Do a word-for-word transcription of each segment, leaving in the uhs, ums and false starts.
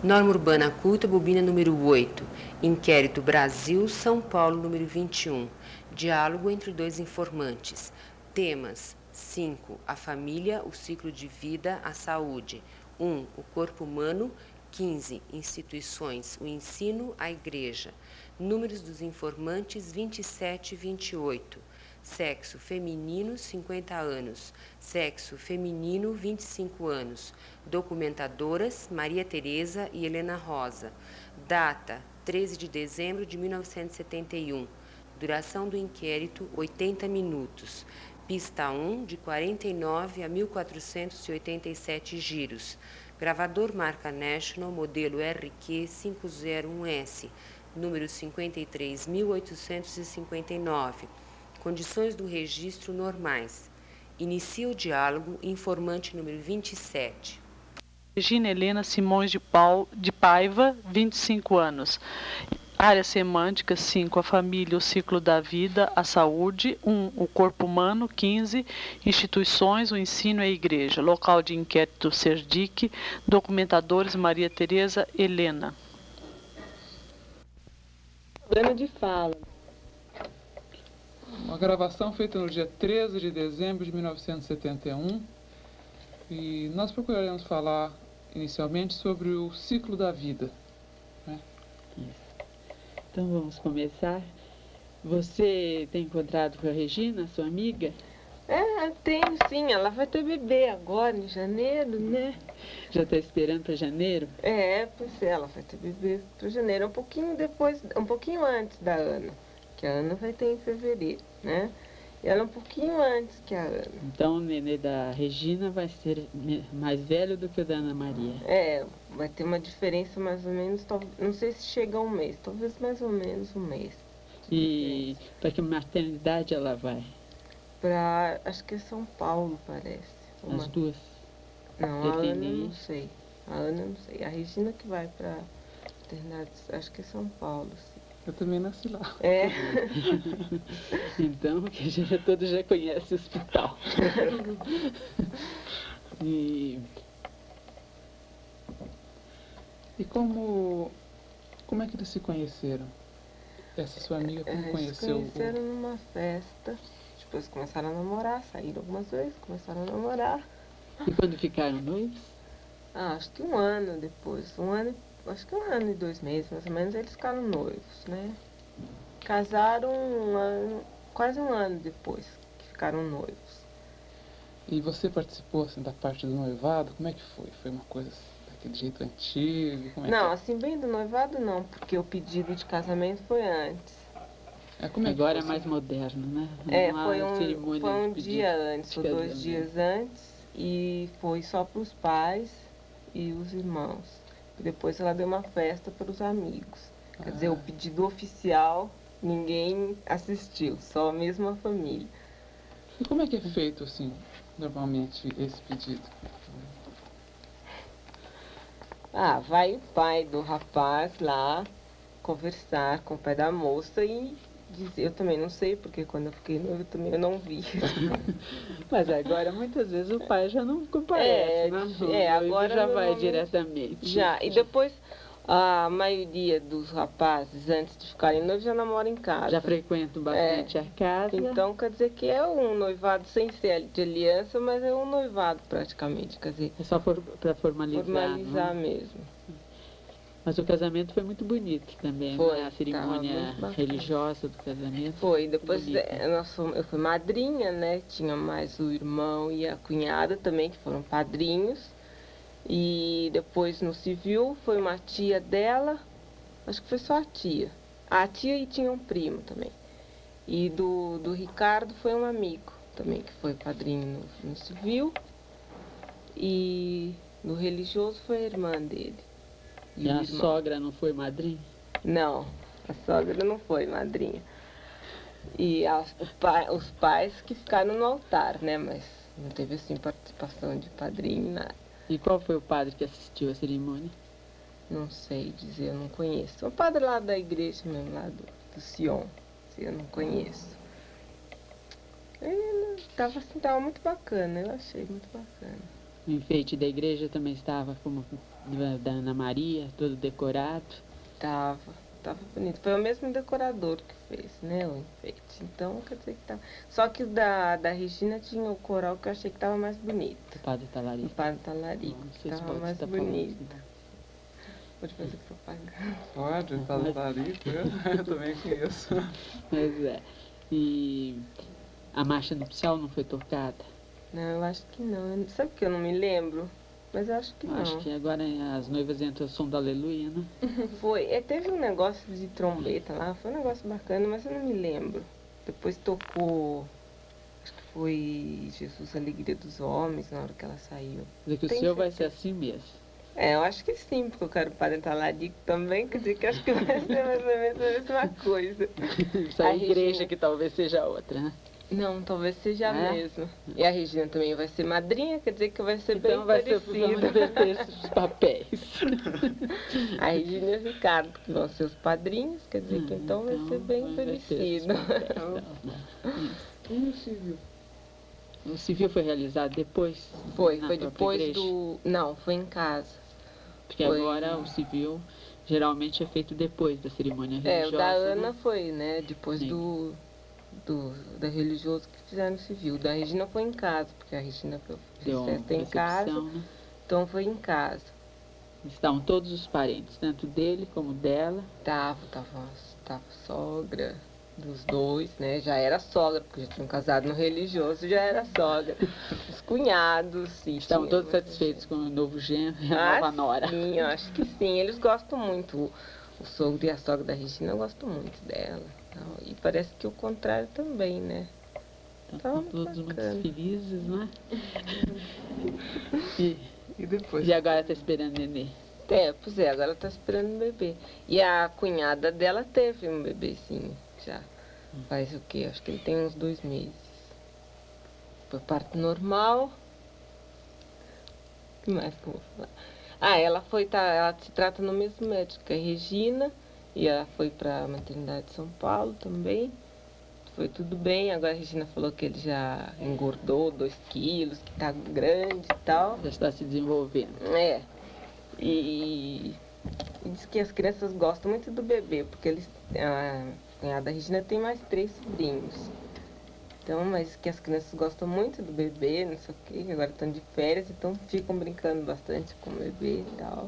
Norma Urbana Culta, bobina número oito. Inquérito Brasil, São Paulo, número vinte e um. Diálogo entre dois informantes. Temas: cinco. A família, o ciclo de vida, a saúde. um. O corpo humano. quinze. Instituições, o ensino, a igreja. Números dos informantes: vinte e sete e vinte e oito. Sexo feminino, cinquenta anos. Sexo feminino, vinte e cinco anos. Documentadoras, Maria Tereza e Helena Rosa. Data, treze de dezembro de mil novecentos e setenta e um. Duração do inquérito, oitenta minutos. Pista um, de quarenta e nove a mil quatrocentos e oitenta e sete giros. Gravador marca National, modelo R Q cinco zero um S, número cinquenta e três mil oitocentos e cinquenta e nove. Condições do registro normais. Inicia o diálogo, informante número vinte e sete. Regina Helena Simões de, Pau, de Paiva, vinte e cinco anos. Área semântica, cinco. A família, o ciclo da vida, a saúde. um. O corpo humano, quinze. Instituições, o ensino e a igreja. Local de inquérito, Serdique. Documentadores, Maria Tereza, Helena. Plano de fala. Uma gravação feita no dia treze de dezembro de mil novecentos e setenta e um. E nós procuraremos falar inicialmente sobre o ciclo da vida. Né? Então vamos começar. Você tem encontrado com a Regina, sua amiga? É, tenho sim. Ela vai ter bebê agora, em janeiro, né? Já está esperando para janeiro? É, pois é, ela vai ter bebê para janeiro, um pouquinho depois, um pouquinho antes da Ana. Que a Ana vai ter em fevereiro, né? E ela é um pouquinho antes que a Ana. Então o nenê da Regina vai ser mais velho do que o da Ana Maria. É, vai ter uma diferença mais ou menos, não sei se chega a um mês, talvez mais ou menos um mês. E para que maternidade ela vai? Para, acho que é São Paulo, parece. As duas? Não, a Ana não sei. A Ana não sei. A Regina que vai para maternidade, acho que é São Paulo, sim. Eu também nasci lá. É. Então, que a gente todos já conhece o hospital. e e como, como é que eles se conheceram? Essa sua amiga, como eles conheceu? Eles se conheceram o... numa festa. Depois começaram a namorar, saíram algumas vezes, começaram a namorar. E quando ficaram noivos? Ah, acho que um ano depois. Um ano Acho que um ano e dois meses, mais ou menos, eles ficaram noivos, né? Casaram um ano, quase um ano depois que ficaram noivos. E você participou, assim, da parte do noivado? Como é que foi? Foi uma coisa assim, daquele jeito antigo? Como é não, que... assim, bem do noivado não, porque o pedido de casamento foi antes. É, como é Agora que é mais moderno, né? Não é, foi um, foi um dia antes, ou dois casamento. dias antes, e foi só para os pais e os irmãos. E depois ela deu uma festa para os amigos. Quer ah. dizer, o pedido oficial, ninguém assistiu, só a mesma família. E como é que é feito, assim, normalmente, esse pedido? Ah, vai o pai do rapaz lá conversar com o pai da moça e dizer, eu também não sei, porque quando eu fiquei noiva também eu não vi. Mas agora muitas vezes o pai já não comparece, é, né? É, agora já vai diretamente. Já, e depois a maioria dos rapazes, antes de ficarem noivos, já namoram em casa. Já frequentam bastante é. a casa. Então quer dizer que é um noivado sem ser de aliança, mas é um noivado praticamente, quer dizer. É só for, para formalizar. Formalizar não? mesmo. Mas o casamento foi muito bonito também, foi, né? A cerimônia religiosa do casamento. Foi, depois é, nós fomos, eu fui madrinha, né? Tinha mais o irmão e a cunhada também, que foram padrinhos. E depois no civil foi uma tia dela, acho que foi só a tia. A tia e tinha um primo também. E do, do Ricardo foi um amigo também, que foi padrinho no, no civil. E no religioso foi a irmã dele. E, e a sogra não foi madrinha? Não, a sogra não foi madrinha. E a, pai, os pais que ficaram no altar, né? Mas não teve assim participação de padrinho, nada. E qual foi o padre que assistiu à cerimônia? Não sei dizer, eu não conheço. O padre lá da igreja mesmo, lá do, do Sion, eu não conheço. Ele estava assim, tava muito bacana, eu achei muito bacana. O enfeite da igreja também estava como da Ana Maria, todo decorado. Tava, tava bonito. Foi o mesmo decorador que fez, né, o enfeite. Então, quer dizer que tava... Só que o da, da Regina tinha o coral que eu achei que tava mais bonito. O Padre Talarico. O Padre Talarico, Não sei se tava pode mais estar bonito. falando. Pode fazer propaganda. Pode, Padre Talarico, eu, eu também conheço. Pois é. E a marcha nupcial não foi tocada? Não, eu acho que não. Eu- Sabe que eu não me lembro? Mas eu acho que não. Acho que agora as noivas entram o som da aleluia, né? Foi. É, teve um negócio de trombeta lá, foi um negócio bacana, mas eu não me lembro. Depois tocou, acho que foi Jesus, Alegria dos Homens, na hora que ela saiu. Quer dizer que o Tenho seu vai ser certeza. assim mesmo. É, eu acho que sim, porque eu quero o Padre Talarico também, quer dizer que eu acho que vai ser mais ou menos a mesma coisa. Só a A igreja Regina- que talvez seja outra, né? Não, talvez seja a É? mesma. E a Regina também vai ser madrinha, quer dizer que vai ser Então bem vai ser parecida. vamos inverter os papéis. A Regina e o Ricardo, que vão ser os padrinhos, quer dizer que Hum, então vai ser bem vai inverter os parecido. papéis. Isso. E o civil? O civil foi realizado depois? Foi, na foi própria depois igreja? do... Não, foi em casa. Porque foi- agora o civil geralmente é feito depois da cerimônia É, religiosa. o da né? Ana foi, né, depois Sim. do, do da religioso que fizeram no civil. Da Regina foi em casa, porque a Regina foi- fez Deu uma festa em casa, recepção, né? então foi em casa. Estavam todos os parentes, tanto dele como dela. Tava, tava, tava sogra dos dois, né? Já era sogra, porque já tinham casado no religioso, já era sogra. Os cunhados, sim. Estavam tinha todos muita satisfeitos gente. com o novo genro e a Ah, nova nora. sim, eu acho que sim. Eles gostam muito. O, o sogro e a sogra da Regina gostam muito dela. Tal. E parece que o contrário também, né? Estavam muito todos muito bacana. felizes, né? E, E depois? e agora está esperando nenê. É, pois é, agora tá esperando um bebê. E a cunhada dela teve um bebezinho já. Faz o quê? Acho que ele tem uns dois meses. Foi parto normal. O que mais que eu vou falar? Ah, ela foi, tá, ela se trata no mesmo médico que a Regina. E ela foi pra maternidade de São Paulo também. Foi tudo bem. Agora a Regina falou que ele já engordou dois quilos, que tá grande e tal. Já está se desenvolvendo. É. E, e diz que as crianças gostam muito do bebê, porque eles, a cunhada Regina tem mais três sobrinhos. Então, mas que as crianças gostam muito do bebê, não sei o quê, que agora estão de férias, então ficam brincando bastante com o bebê e tal.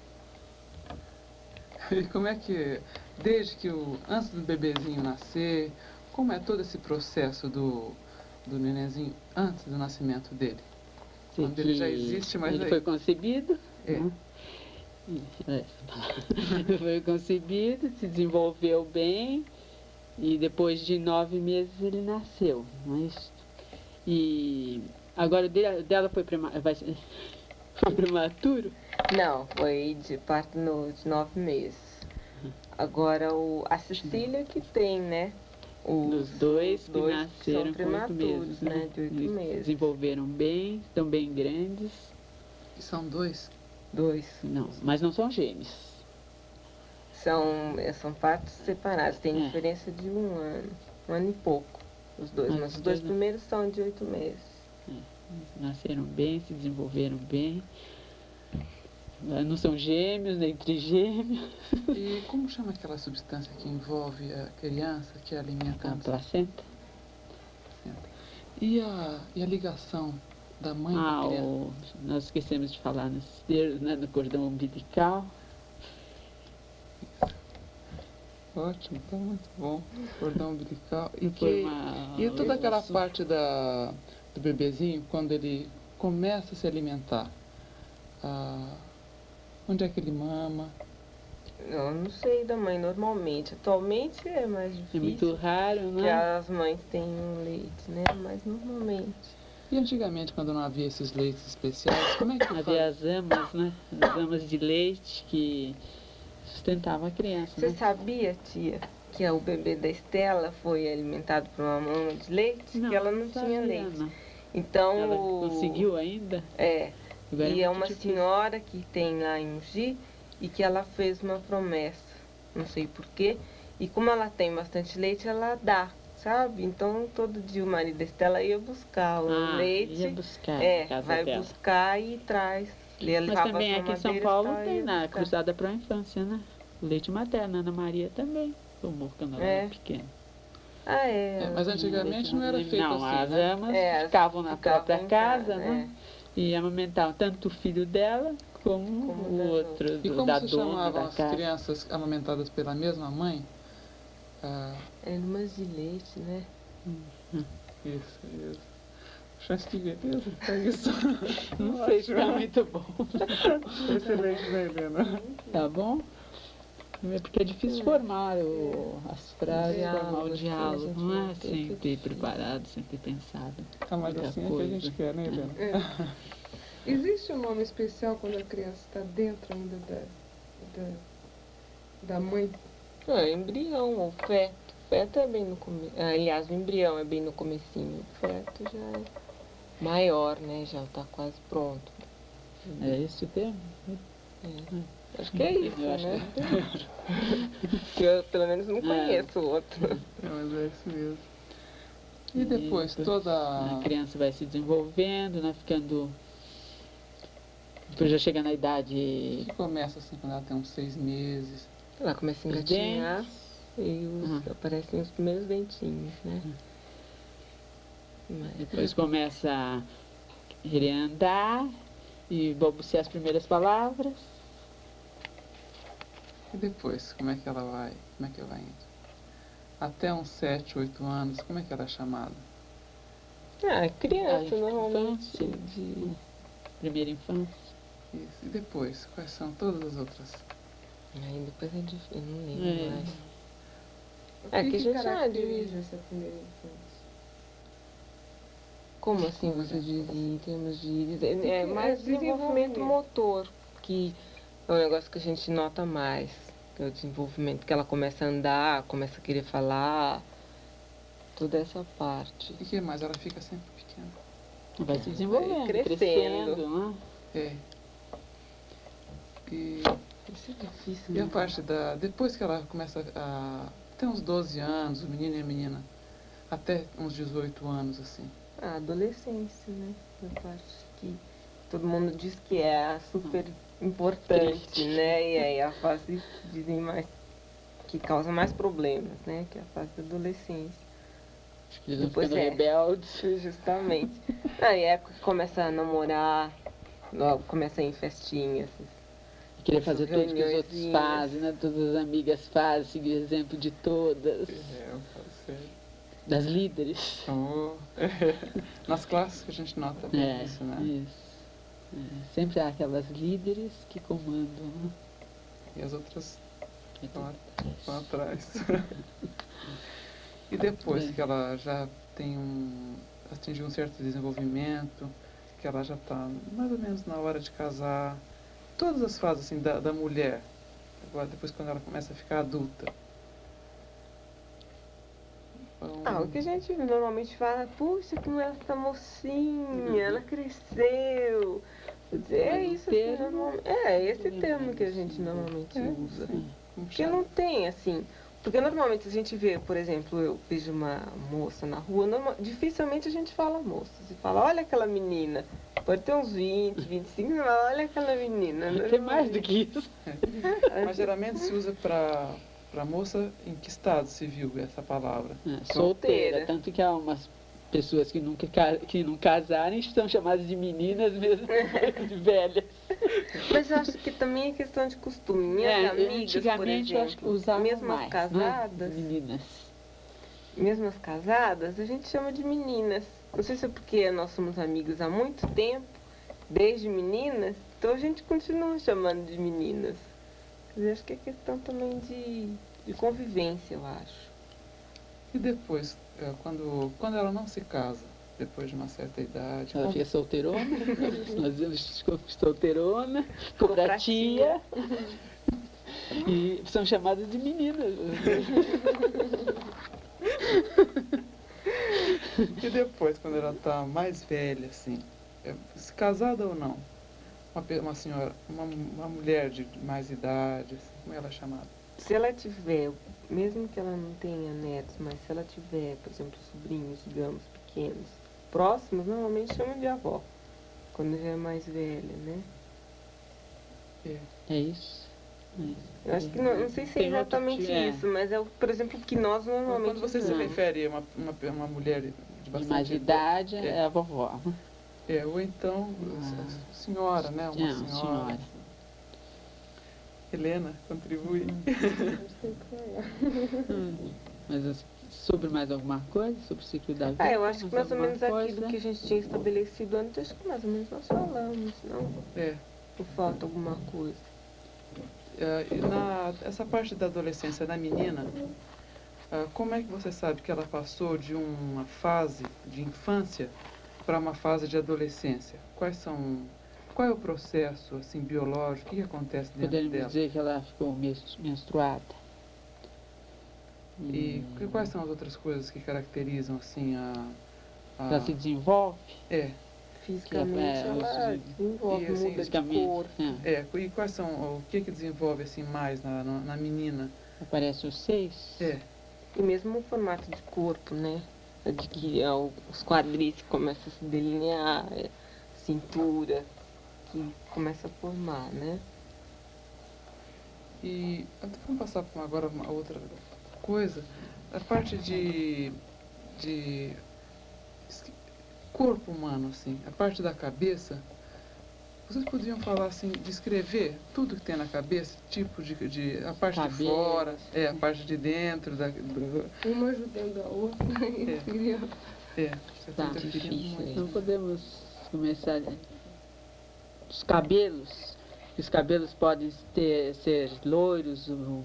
E como é que, desde que o, antes do bebezinho nascer, como é todo esse processo do, do nenenzinho antes do nascimento dele? Quando ele já existe, mas ele aí- foi concebido. É. né? É, essa palavra. Ele foi concebido, se desenvolveu bem e depois de nove meses ele nasceu. Mas, e agora de- dela foi, prema, vai ser- foi prematuro? Não, foi de parto no, de nove meses. Agora o, a Cecília que tem, né? Os Os dois os que dois nasceram são com oito prematuros, meses, né? De oito Eles meses. desenvolveram bem, estão bem grandes. E são dois? Dois. Não, mas não são gêmeos. São, são partos separados, tem É. diferença de um ano, um ano e pouco, os dois. Ah, Mas os os dois dois, né? primeiros são de oito meses. Nasceram bem, se desenvolveram bem. Não são gêmeos, nem trigêmeos. E como chama aquela substância que envolve a criança, que alimenta A a placenta. E a, e a ligação da mãe Ah, com a criança? o, nós esquecemos de falar nos dedos, né, no cordão umbilical. Ótimo, tá muito bom. Cordão umbilical. E, Foi que, uma- e toda aquela isso. parte da, do bebezinho, quando ele começa a se alimentar, ah, onde é que ele mama? Eu não sei da mãe normalmente. Atualmente é mais É difícil. muito raro, Porque né? as mães têm um leite, né? Mas normalmente. E antigamente, quando não havia esses leites especiais, como é que Havia fazia? as amas, né? As amas de leite que sustentavam a criança, Você né? sabia, tia, que o bebê da Estela foi alimentado por uma mama de leite? que ela não tinha sabia, leite. não. Então. Ela o- conseguiu ainda? É. Agora E é muito uma difícil. senhora que tem lá em Mogi e que ela fez uma promessa, não sei porquê, e como ela tem bastante leite, ela dá. sabe? Então, todo dia o marido da Estela ia buscar o Ah, leite. ia buscar É, na casa vai dela. buscar e traz. Ele Mas levava também as aqui em São mamadeiras, Paulo tal, tem ia na buscar. Cruzada para a Infância, né? O leite materno, a Ana Maria também tomou quando ela É. era pequena. Ah, é. É, mas antigamente não era feito Não, assim, as né? amas É, as ficavam na ficavam própria em casa, casa, né? E amamentavam tanto o filho dela como, Como o das outro, E do, como da se dona chamavam da as casa. crianças amamentadas pela mesma mãe? Ah, É irmãs de leite, né? isso, isso. Chance de beleza, é isso. Não sei se tá muito bom. Excelente, né, Helena? Tá bom? É porque é difícil formar o, as frases, Diálogo, formar o assim, a diálogo. gente Não é não tem que sempre dizer. preparado, sempre pensado. Ah, mas Muita assim é que a coisa. gente quer, né, Helena? É. Existe um nome especial quando a criança está dentro ainda da, da, da mãe? Ah, embrião, ou feto. Feto é bem no começo. Aliás, o embrião é bem no comecinho. O feto já é maior, né? Já tá quase pronto. É esse o termo? É. Acho que é isso, Eu acho né? Que eu, pelo menos, não conheço outro. É, mas é isso mesmo. E depois, toda A a... criança vai se desenvolvendo, né? Ficando. Depois já chega na idade. que começa assim quando ela tem uns seis meses? Ela começa a Os engatinhar dentes. e os, Uhum. aparecem os primeiros dentinhos, né? Mas, Depois começa a querer andar e balbuciar as primeiras palavras. E depois, como é que ela vai? Como é que ela vai indo? Até uns sete, oito anos, como é que ela é chamada? ah, criança, Ah, normalmente. infância. De... Primeira infância. Isso. E depois, quais são todas as outras? Aí depois é difícil, eu não lembro É. mais. O É que, que que já sabe. caracteriza essa primeira infância? Como assim você diz em termos de. É É mais desenvolvimento desenvolvimento. motor, que é um negócio que a gente nota mais. Que é o desenvolvimento, que ela começa a andar, começa a querer falar, toda essa parte. E que mais? Ela fica sempre pequena. Vai se desenvolvendo, Vai crescendo, crescendo. né? É. E, Isso é difícil, e a né? parte da... Depois que ela começa a... Tem uns doze anos, o menino e a menina. Até uns dezoito anos, assim. A adolescência, né? A parte que todo mundo diz que é a super importante, Triste. né? E aí a fase dizem mais que causa mais problemas, né? Que é a fase da adolescência. Acho que eles vão Depois ficando é. rebeldes. Justamente. Aí é que começa a namorar, logo começa a ir em festinhas. Querer fazer tudo que os outros Reuniõezinhas. fazem, né? Todas as amigas fazem, seguir o exemplo de todas. É, eu falo sério. Das líderes. Oh. Nas classes que a gente nota bem É, isso, né? isso. É, sempre há aquelas líderes que comandam, né? E as outras É vão, tudo. vão atrás. E depois É. que ela já tem um... atingiu um certo desenvolvimento, que ela já está mais ou menos na hora de casar, todas as fases assim da, da mulher, agora depois quando ela começa a ficar adulta. Então, Ah, o que a gente normalmente fala, puxa, como ela tá mocinha, ela cresceu. Quer dizer, é Mas o isso, assim, termo- normal- é esse termo que a gente normalmente é, usa. sim, como Porque chama? não tem, assim. Porque normalmente a gente vê, por exemplo, eu vejo uma moça na rua, normal, dificilmente a gente fala moça. Você fala, olha aquela menina. Pode ter uns vinte, vinte e cinco, mas olha aquela menina. Tem mais do que isso. Mas geralmente se usa para para moça em que estado civil essa palavra? É, solteira. Solteira. Tanto que há umas pessoas que, nunca, ca- que não casaram estão chamadas de meninas mesmo, de velhas. Mas eu acho que também é questão de costume. Minhas É, amigas, por antigamente eu acho que exemplo, usavam mesmo as mais, casadas, né? Meninas. mesmo as casadas, a gente chama de meninas. Não sei se é porque nós somos amigos há muito tempo, desde meninas, então a gente continua chamando de meninas. Mas eu acho que é questão também de, de convivência, eu acho. E depois, é, quando, quando ela não se casa, depois de uma certa idade, Ela como- fica solteirona, nós dizemos solteirona, cobratia, e são chamadas de meninas. E depois, quando ela está mais velha, assim, é, se casada ou não, uma, pe- uma senhora, uma, uma mulher de mais idade, assim, como ela é chamada? se ela tiver, mesmo que ela não tenha netos, mas se ela tiver, por exemplo, sobrinhos, digamos, pequenos, próximos, normalmente chamam de avó, quando já é mais velha, né? É, é isso. É isso. Eu acho que não, não sei se é Tem outro exatamente tipo, é. isso, mas é, o- por exemplo, o que nós normalmente Quando você se usamos. refere a uma, uma, uma mulher de De bastante mais idade é. é a vovó. É, ou então, Ah. senhora, né? Uma É, senhora. senhora. Helena, contribui. Hum. Mas assim, sobre mais alguma coisa? Sobre o ciclo da vida? Ah, eu acho que mais ou alguma menos coisa? aquilo que a gente tinha estabelecido antes, acho que mais ou menos nós falamos, não? É. Ou falta alguma coisa? É, e na, essa parte da adolescência da menina, ah, como é que você sabe que ela passou de uma fase de infância para uma fase de adolescência? Quais são, qual é o processo assim biológico? O que, que acontece dentro Podemos dela? dizer que ela ficou menstru- menstruada. E Hum. que- quais são as outras coisas que caracterizam assim a, a Ela se desenvolve? é, Fisicamente é, ela os- desenvolve, e, assim, muda de Fisicamente, cor. é. é, e quais são o que que desenvolve assim mais na, na, na menina? Aparece os seis. É, E mesmo o formato de corpo, né? De que é o- os quadris que começam a se delinear, é, cintura, que começa a formar, né? e então, vamos passar por agora uma outra coisa, a parte de de esque- corpo humano assim, a parte da cabeça. Vocês podiam falar assim, descrever tudo que tem na cabeça, tipo de, de a parte de Cabelo. fora, é, a parte de dentro, da, do, Uma ajudando a outra e É. criando. é, você Tá. tá interferindo Difícil, muito. Então podemos começar. Os cabelos. Os cabelos podem ter, ser loiros, ou,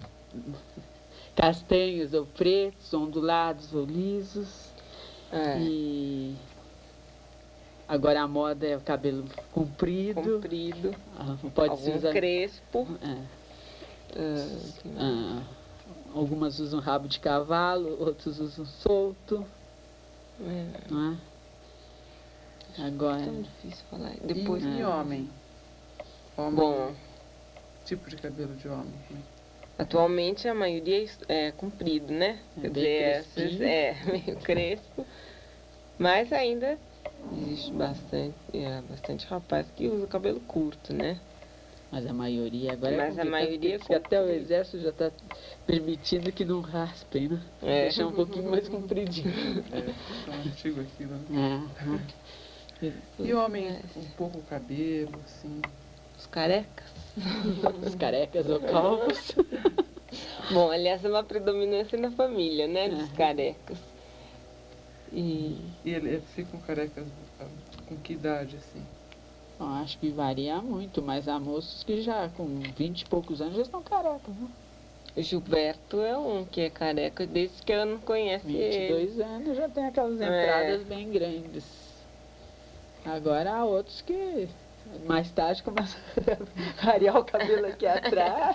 castanhos ou pretos, ondulados ou lisos. É, E agora a moda é o cabelo comprido. comprido, Ah, pode se algum usar. crespo. É. ah, que mais? Ah, algumas usam rabo de cavalo, outros usam solto, É, não é? Agora, tão difícil falar. E, Depois, e É. homem? Homem, bom, tipo de cabelo de homem. Né? atualmente a maioria é comprido, né? É Quer bem dizer, esses, crespinho. é meio crespo. Mas ainda existe bastante, é, bastante rapaz que usa cabelo curto, né? mas a maioria agora é Mas a complicado, maioria porque até o comprido. exército já está permitindo que não raspem, né? É. Deixar um pouquinho mais compridinho. É, tão antigo aquilo, né? É. E homem É. com pouco cabelo, assim. Os carecas. Os carecas ou calvos. Bom, aliás, é uma predominância na família, né? Dos Aham. carecas. E E ele, ele fica com carecas ah, com que idade, assim? Bom, acho que varia muito, mas há moços que já com vinte e poucos anos já estão carecas, né? o Gilberto é um que é careca desde que eu não conheço vinte e ele. dois anos já tem aquelas É. entradas bem grandes. Agora há outros que mais tarde começam a rarear o cabelo aqui atrás.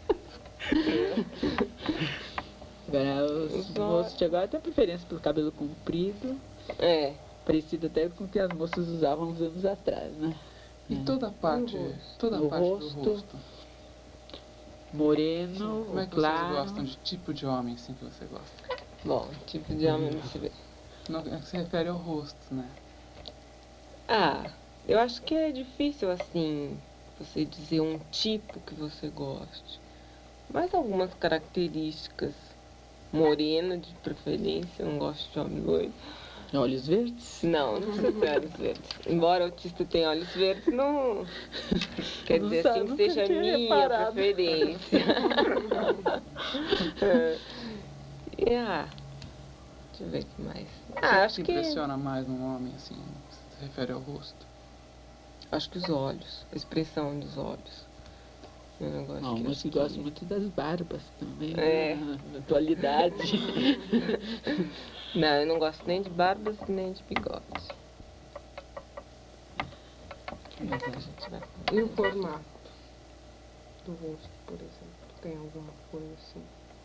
Agora os Os moços de agora têm preferência pelo cabelo comprido, É. parecido até com o que as moças usavam uns anos atrás, né? E É. toda a parte, rosto. toda a O parte rosto. do rosto. Moreno, Como é que claro. vocês gostam de tipo de homem, assim, que você gosta? Bom, tipo de homem, deixa eu ver. No, é que se refere ao rosto, né? Ah, eu acho que é difícil, assim, você dizer um tipo que você goste. Mas algumas características. Moreno, de preferência, eu não gosto de homem loiro. Olhos verdes. Não, não precisa ter olhos verdes. Embora o autista tenha olhos verdes, não quer Não dizer sabe, assim que nunca seja tinha minha reparado. preferência. É. E, ah, deixa eu ver o que mais. Ah, o acho que que impressiona mais num homem, assim, se refere ao rosto? acho que os olhos, a expressão dos olhos. Eu não gosto Não, que mas acho que que- gosta muito das barbas também, É. né? Na atualidade. Não, eu não gosto nem de barbas nem de bigode. Mas, A é. gente vai falar. E o formato do rosto, por exemplo? Tem alguma coisa assim?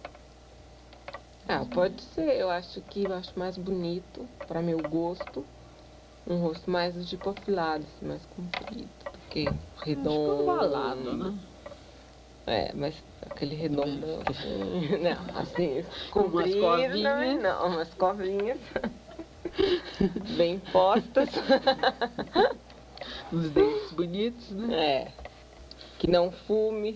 Ah, pode ser. Eu acho que eu acho mais bonito, para meu gosto, um rosto mais do tipo afilado, assim, mais comprido, do que Acho que redondo. ovalado, né? É, mas aquele redondão, assim, não, assim, Umas comprido, covinhas. não, umas covinhas bem postas. Uns dentes bonitos, né? É, que não fume.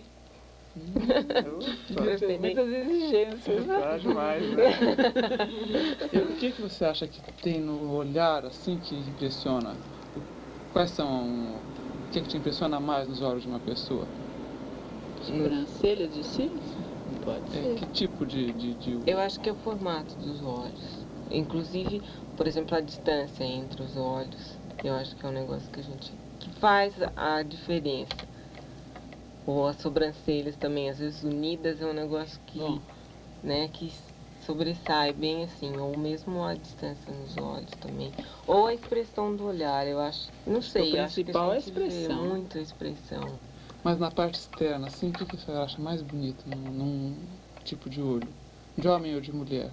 Ufa, Tem muitas exigências. tá demais, né? E o que, que você acha que tem no olhar, assim, que impressiona? Quais são... O que, que te impressiona mais nos olhos de uma pessoa? Sobrancelhas de cílios? Pode É, ser. que tipo de... de, de... Eu acho que é o formato dos olhos. Inclusive, por exemplo, a distância entre os olhos. Eu acho que é um negócio que a gente... que faz a diferença. Ou as sobrancelhas também, às vezes unidas, é um negócio que... Bom. né, que sobressai bem assim, ou mesmo a distância nos olhos também, ou a expressão do olhar, eu acho, não sei, o eu acho que principal é a a gente vê expressão. muito a expressão. Mas na parte externa, assim, o que, que você acha mais bonito num, num tipo de olho? De homem ou de mulher?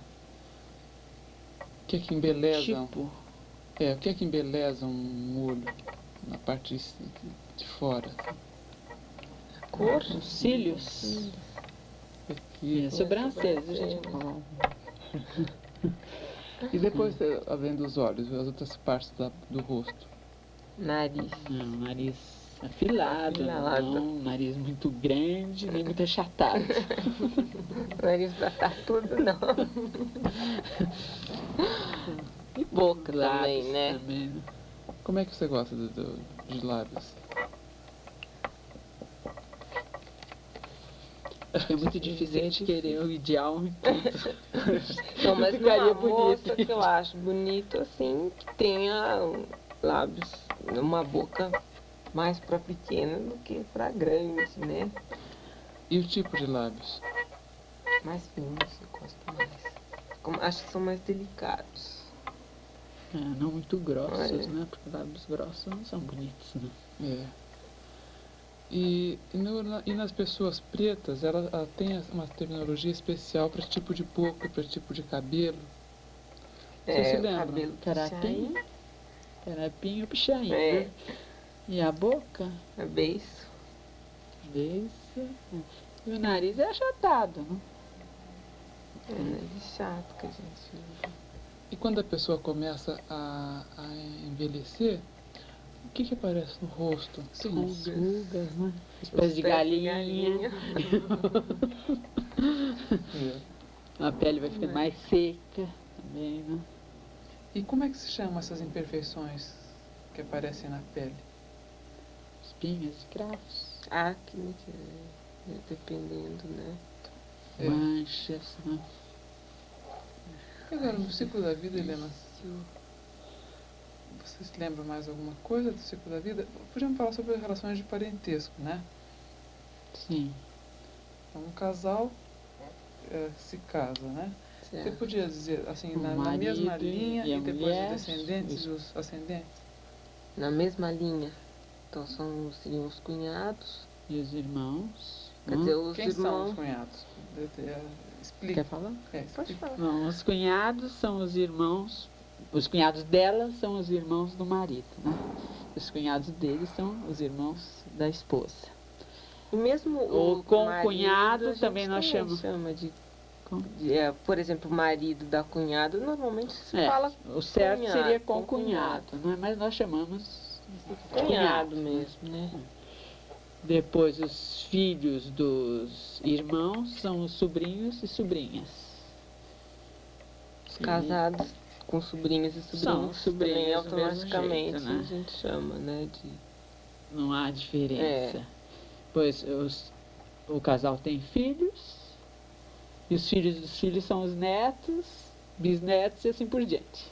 O que é que embeleza? Tipo, É, o que é que embeleza um olho na parte de, de fora? Cor? os cílios. Aqui. E as sobrancelhas, a gente fala. E depois, eh, além dos olhos, as outras partes da- do rosto? Nariz. Não, nariz afilado, Afilado. não, nariz muito grande, nem muito achatado. Nariz pra tá tudo, não. E boca também, Lábios né? também, né? Como é que você gosta do, do, de lábios? Acho que é muito difícil a gente querer o ideal em tudo. Não, mas Ficaria uma moça bonito. que eu acho bonito, assim, que tenha lábios, uma boca mais pra pequena do que pra grande, né? E o tipo de lábios? Mais finos, eu gosto mais. Como- acho que são mais delicados. É, não muito grossos, Olha. né? Porque lábios grossos não são bonitos, né? É. E, e, no- na- e nas pessoas pretas, ela, ela tem uma terminologia especial para esse tipo de boca, para esse tipo de cabelo. Você É, se o lembra? cabelo Carapinho, puxadinho, carapinho, pichainho, É. né? E a boca, é beiço. beiço. E o nariz é achatado, né? É nariz chato que a gente usa. E quando a pessoa começa a, a envelhecer, o que, que aparece no rosto? Tem Rugas. Rugas, né? Os Os pés de pés galinha. É. A pele vai ficando mais seca também, né? E como é que se chamam essas imperfeições que aparecem na pele? Espinhas e cravos, Acne, que é, dependendo, né? É. manchas, né? E agora, no ciclo da vida, Helena, você se lembra mais alguma coisa do ciclo da vida? Podíamos falar sobre as relações de parentesco, né? Sim. Então, um casal eh, se casa, né? Você Certo. podia dizer, assim, O na, na mesma marido linha e a e depois mulher, os descendentes os- e os ascendentes? Na mesma linha. Então são, seriam os cunhados. E os irmãos. Quer né? dizer, os Quem são os irmãos. cunhados? De- de- eh, Explica. Quer falar? É, Pode explica. falar. Não, os cunhados são os irmãos. Os cunhados dela são os irmãos do marido, né? Os cunhados dele são os irmãos da esposa. E mesmo Ou o com marido, cunhado a gente também nós chamamos. chama de, Com- de, é, por exemplo, o marido da cunhada, normalmente se É, fala o certo cunhado, seria com com cunhado, né? Mas nós chamamos de cunhado mesmo, né? Depois, os filhos dos irmãos são os sobrinhos e sobrinhas. Os casados com sobrinhos e sobrinhas São sobrinhos também do mesmo automaticamente jeito, né? a gente chama, né? De... Não há diferença. É. Pois os, o casal tem filhos, e os filhos dos filhos são os netos, bisnetos e assim por diante.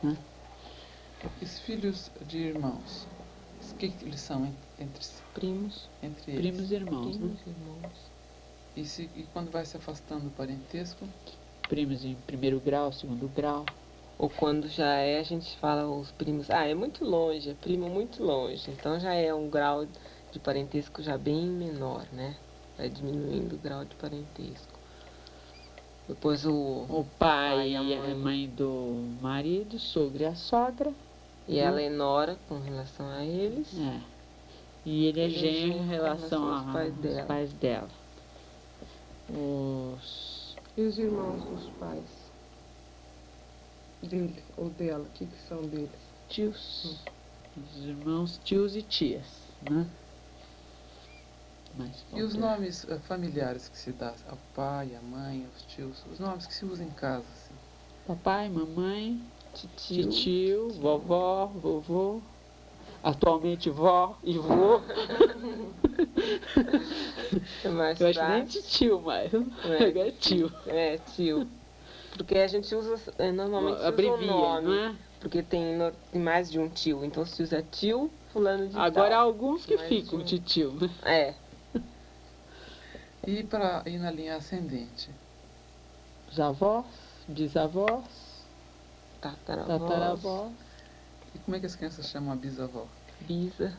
Os filhos de irmãos, o que, que eles são en- entre, si- primos, entre eles? Primos e irmãos, né? primos, irmãos. E, se, e quando vai se afastando do parentesco? Primos em primeiro grau, segundo grau. Ou quando já é, a gente fala os primos. Ah, é muito longe, é primo muito longe. Então já é um grau de parentesco já bem menor, né? Vai diminuindo o grau de parentesco. Depois o. O pai Pai e e a a mãe. mãe do marido, sogro e a sogra. E ela é nora com relação a eles. É. E ele é Ele é genro em genro com relação relação aos a- pais aos dela. pais dela. os... E os irmãos dos pais? Dele ou dela, o que, que são deles? tios. Hum. Os irmãos, tios e tias, né? Mas, E os nomes uh, familiares que se dá? Ao pai, a mãe, os tios, os nomes que se usam em casa, assim. papai, mamãe, Titio. tio, vovó, vovô, atualmente vó e vô. É mais Eu acho que nem fácil. tio mais, É. agora é tio. É, tio. Porque a gente usa, é, normalmente se usa Abrevia, o nome, não é? porque tem, no- tem mais de um tio, então se usa tio fulano de Agora há tal. alguns que Mais ficam de de tio, né? É, E para ir na linha ascendente? Os avós, bisavós, tataravós, tataravós. E como é que as crianças chamam a bisavó? bisa.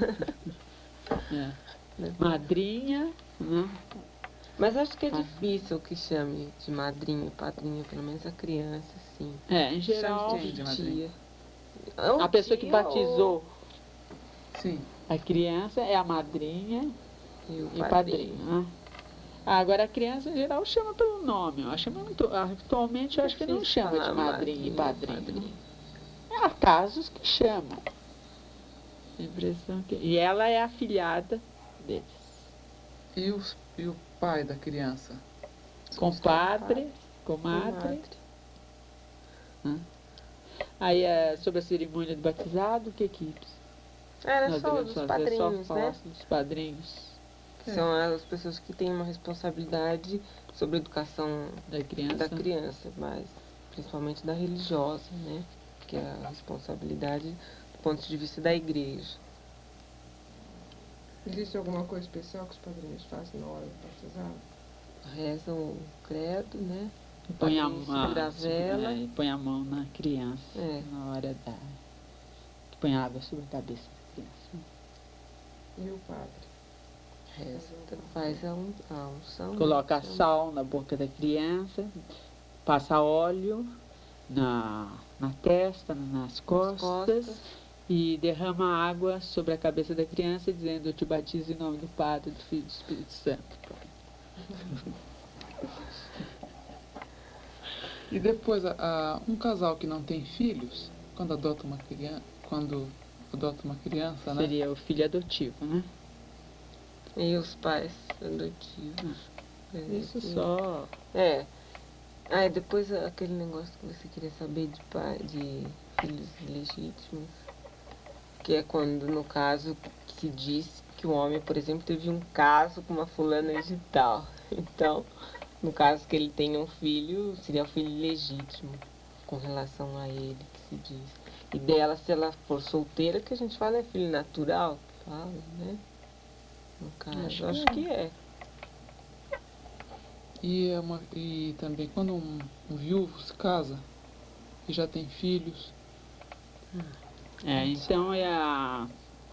É. Madrinha, né? Mas acho que é Ah. difícil que chame de madrinha, padrinha, pelo menos a criança, sim. É, em geral, Chama quem de madrinha? Tia. Ou a pessoa que tia batizou Sim. a criança é a madrinha ou- e o e o padrinho. padrinho, né? Ah, agora a criança em geral chama pelo nome. Eu acho que não- atualmente eu acho que não Difícil chama de falar madrinha e madrinha, padrinho. Há casos que chamam. A impressão que... E ela é a afilhada deles. E, os, e o pai da criança? Compadre, comadre. Comadre. Aí é sobre a cerimônia do batizado, o que que Era nós só devemos dos fazer? padrinhos, Só né? falar dos padrinhos Que são as pessoas que têm uma responsabilidade sobre a educação da criança. da criança, mas principalmente da religiosa, né? Que é a responsabilidade do ponto de vista da igreja. Existe alguma coisa especial que os padrinhos fazem na hora do batizado? Rezam o credo, né? E põe a, Padrinho segura a a, vela. é, e põe a mão na criança É. na hora da. Põe água sobre a cabeça da criança. E o padre? Reza, então faz a, un, a unção. Coloca né? sal na boca da criança, passa óleo na, na testa, nas costas, costas. e derrama água sobre a cabeça da criança, dizendo: eu te batizo em nome do Padre, do Filho e do Espírito Santo. E depois, a, a- um casal que não tem filhos, quando adota uma criança, quando adota uma criança, né? Seria o filho adotivo, né? E os pais adotivos. Isso só. É. Ah, e depois aquele negócio que você queria saber de pai, de filhos legítimos, que é quando, no caso, se diz que o homem, por exemplo, teve um caso com uma fulana de tal. Então, no caso que ele tenha um filho, seria o filho legítimo com relação a ele, que se diz. E dela, se ela for solteira, que a gente fala é filho natural, que fala, né? No caso, Acho acho, que que é. E, é uma, e também quando um, um viúvo se casa e já tem filhos, É, então é a.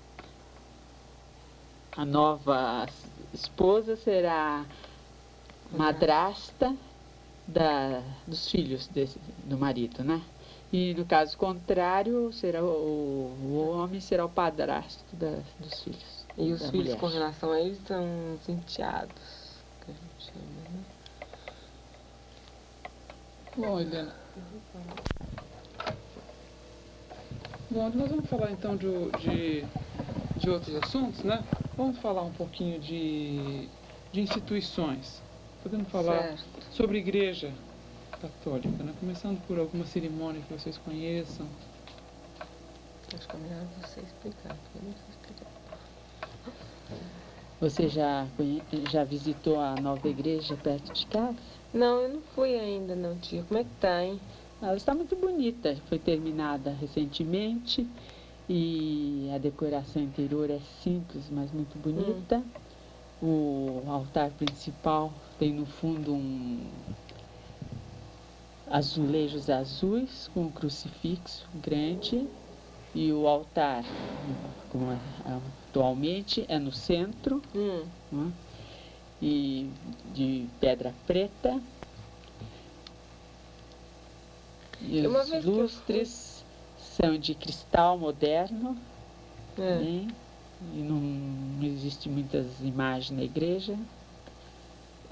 A nova esposa será madrasta da, dos filhos desse, do marido, né? E no caso contrário, será o, o homem será o padrasto da, dos filhos. E os da filhos, mulher. com relação a eles, são os enteados, que a gente chama, né? Bom, Helena. Bom, nós vamos falar então de, de, de outros assuntos, né? Vamos falar um pouquinho de, de instituições. Podemos falar Certo. sobre a igreja católica, né? Começando por alguma cerimônia que vocês conheçam. Acho que é melhor você explicar, porque eu não sei explicar. Você já, conhe- já visitou a nova igreja perto de casa? Não, eu não fui ainda, não, tia. Como é que tá, hein? Ela está muito bonita, foi terminada recentemente e a decoração interior é simples, mas muito bonita. O altar principal tem no fundo um azulejos azuis com um crucifixo grande e o altar, como é atualmente, é no centro, Hum. né? E de pedra preta. E Uma os vez que eu lustres são de cristal moderno, É. né? E não, não existe muitas imagens na igreja.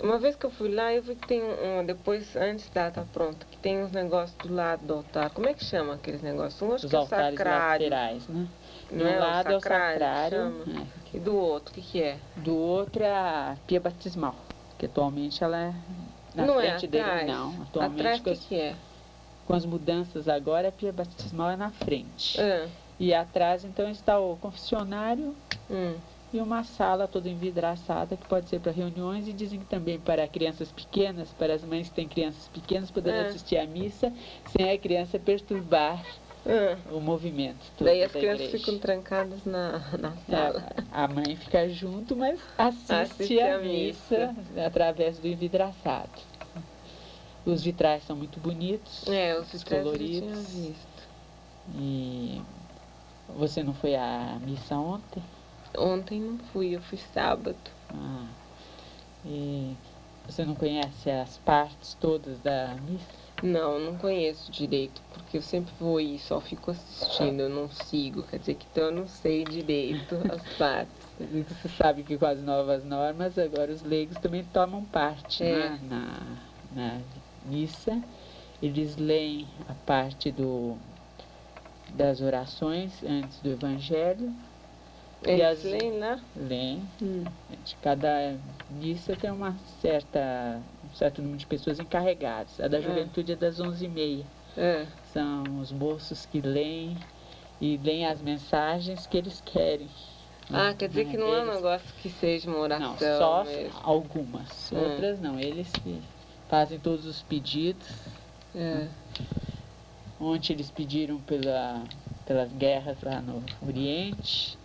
Uma vez que eu fui lá, eu vi que tem um, depois, antes da tá pronta, que tem uns negócios do lado do altar. Como é que chama aqueles negócios? Um acho Os que é o altares sacrário. laterais, né? Não De um é lado o sacrário, é o sacrário. chama? É. E do outro, o que que é? Do outro é a pia batismal, que atualmente ela é na Não frente é dele. atrás? Não, atualmente Atrás, o com, que as, que é? com as mudanças agora, a pia batismal é na frente. Ah, E atrás, então, está o confessionário hum. e uma sala toda envidraçada, que pode ser para reuniões, e dizem que também para crianças pequenas, para as mães que têm crianças pequenas, poderem É. assistir à missa sem a criança perturbar Ah. o movimento todo Daí as da crianças igreja. ficam trancadas na, na sala. É, a mãe fica junto, mas assiste, Assiste a a missa, missa. através do envidraçado. Os vitrais são muito bonitos, É, os os vitrais eu já coloridos. tinha visto. E você não foi à missa ontem? Ontem não fui, eu fui sábado. Ah, e você não conhece as partes todas da missa? Não, não conheço direito, porque eu sempre vou e só fico assistindo, eu não sigo, quer dizer que então eu não sei direito as partes. Você sabe que com as novas normas, agora os leigos também tomam parte, É. né, na, na missa. Eles leem a parte do, das orações antes do evangelho. Eles as- leem lá? Leem. Hum. De cada missa tem uma certa, um certo número de pessoas encarregadas. A da É. juventude é das onze e meia. É. São os moços que leem e leem as mensagens que eles querem. Ah, quer dizer que não é um Eles- negócio que seja uma oração Não, só mesmo. algumas. Hum. Outras não. Eles que fazem todos os pedidos. É. Ontem eles pediram pela, pelas guerras lá no Oriente.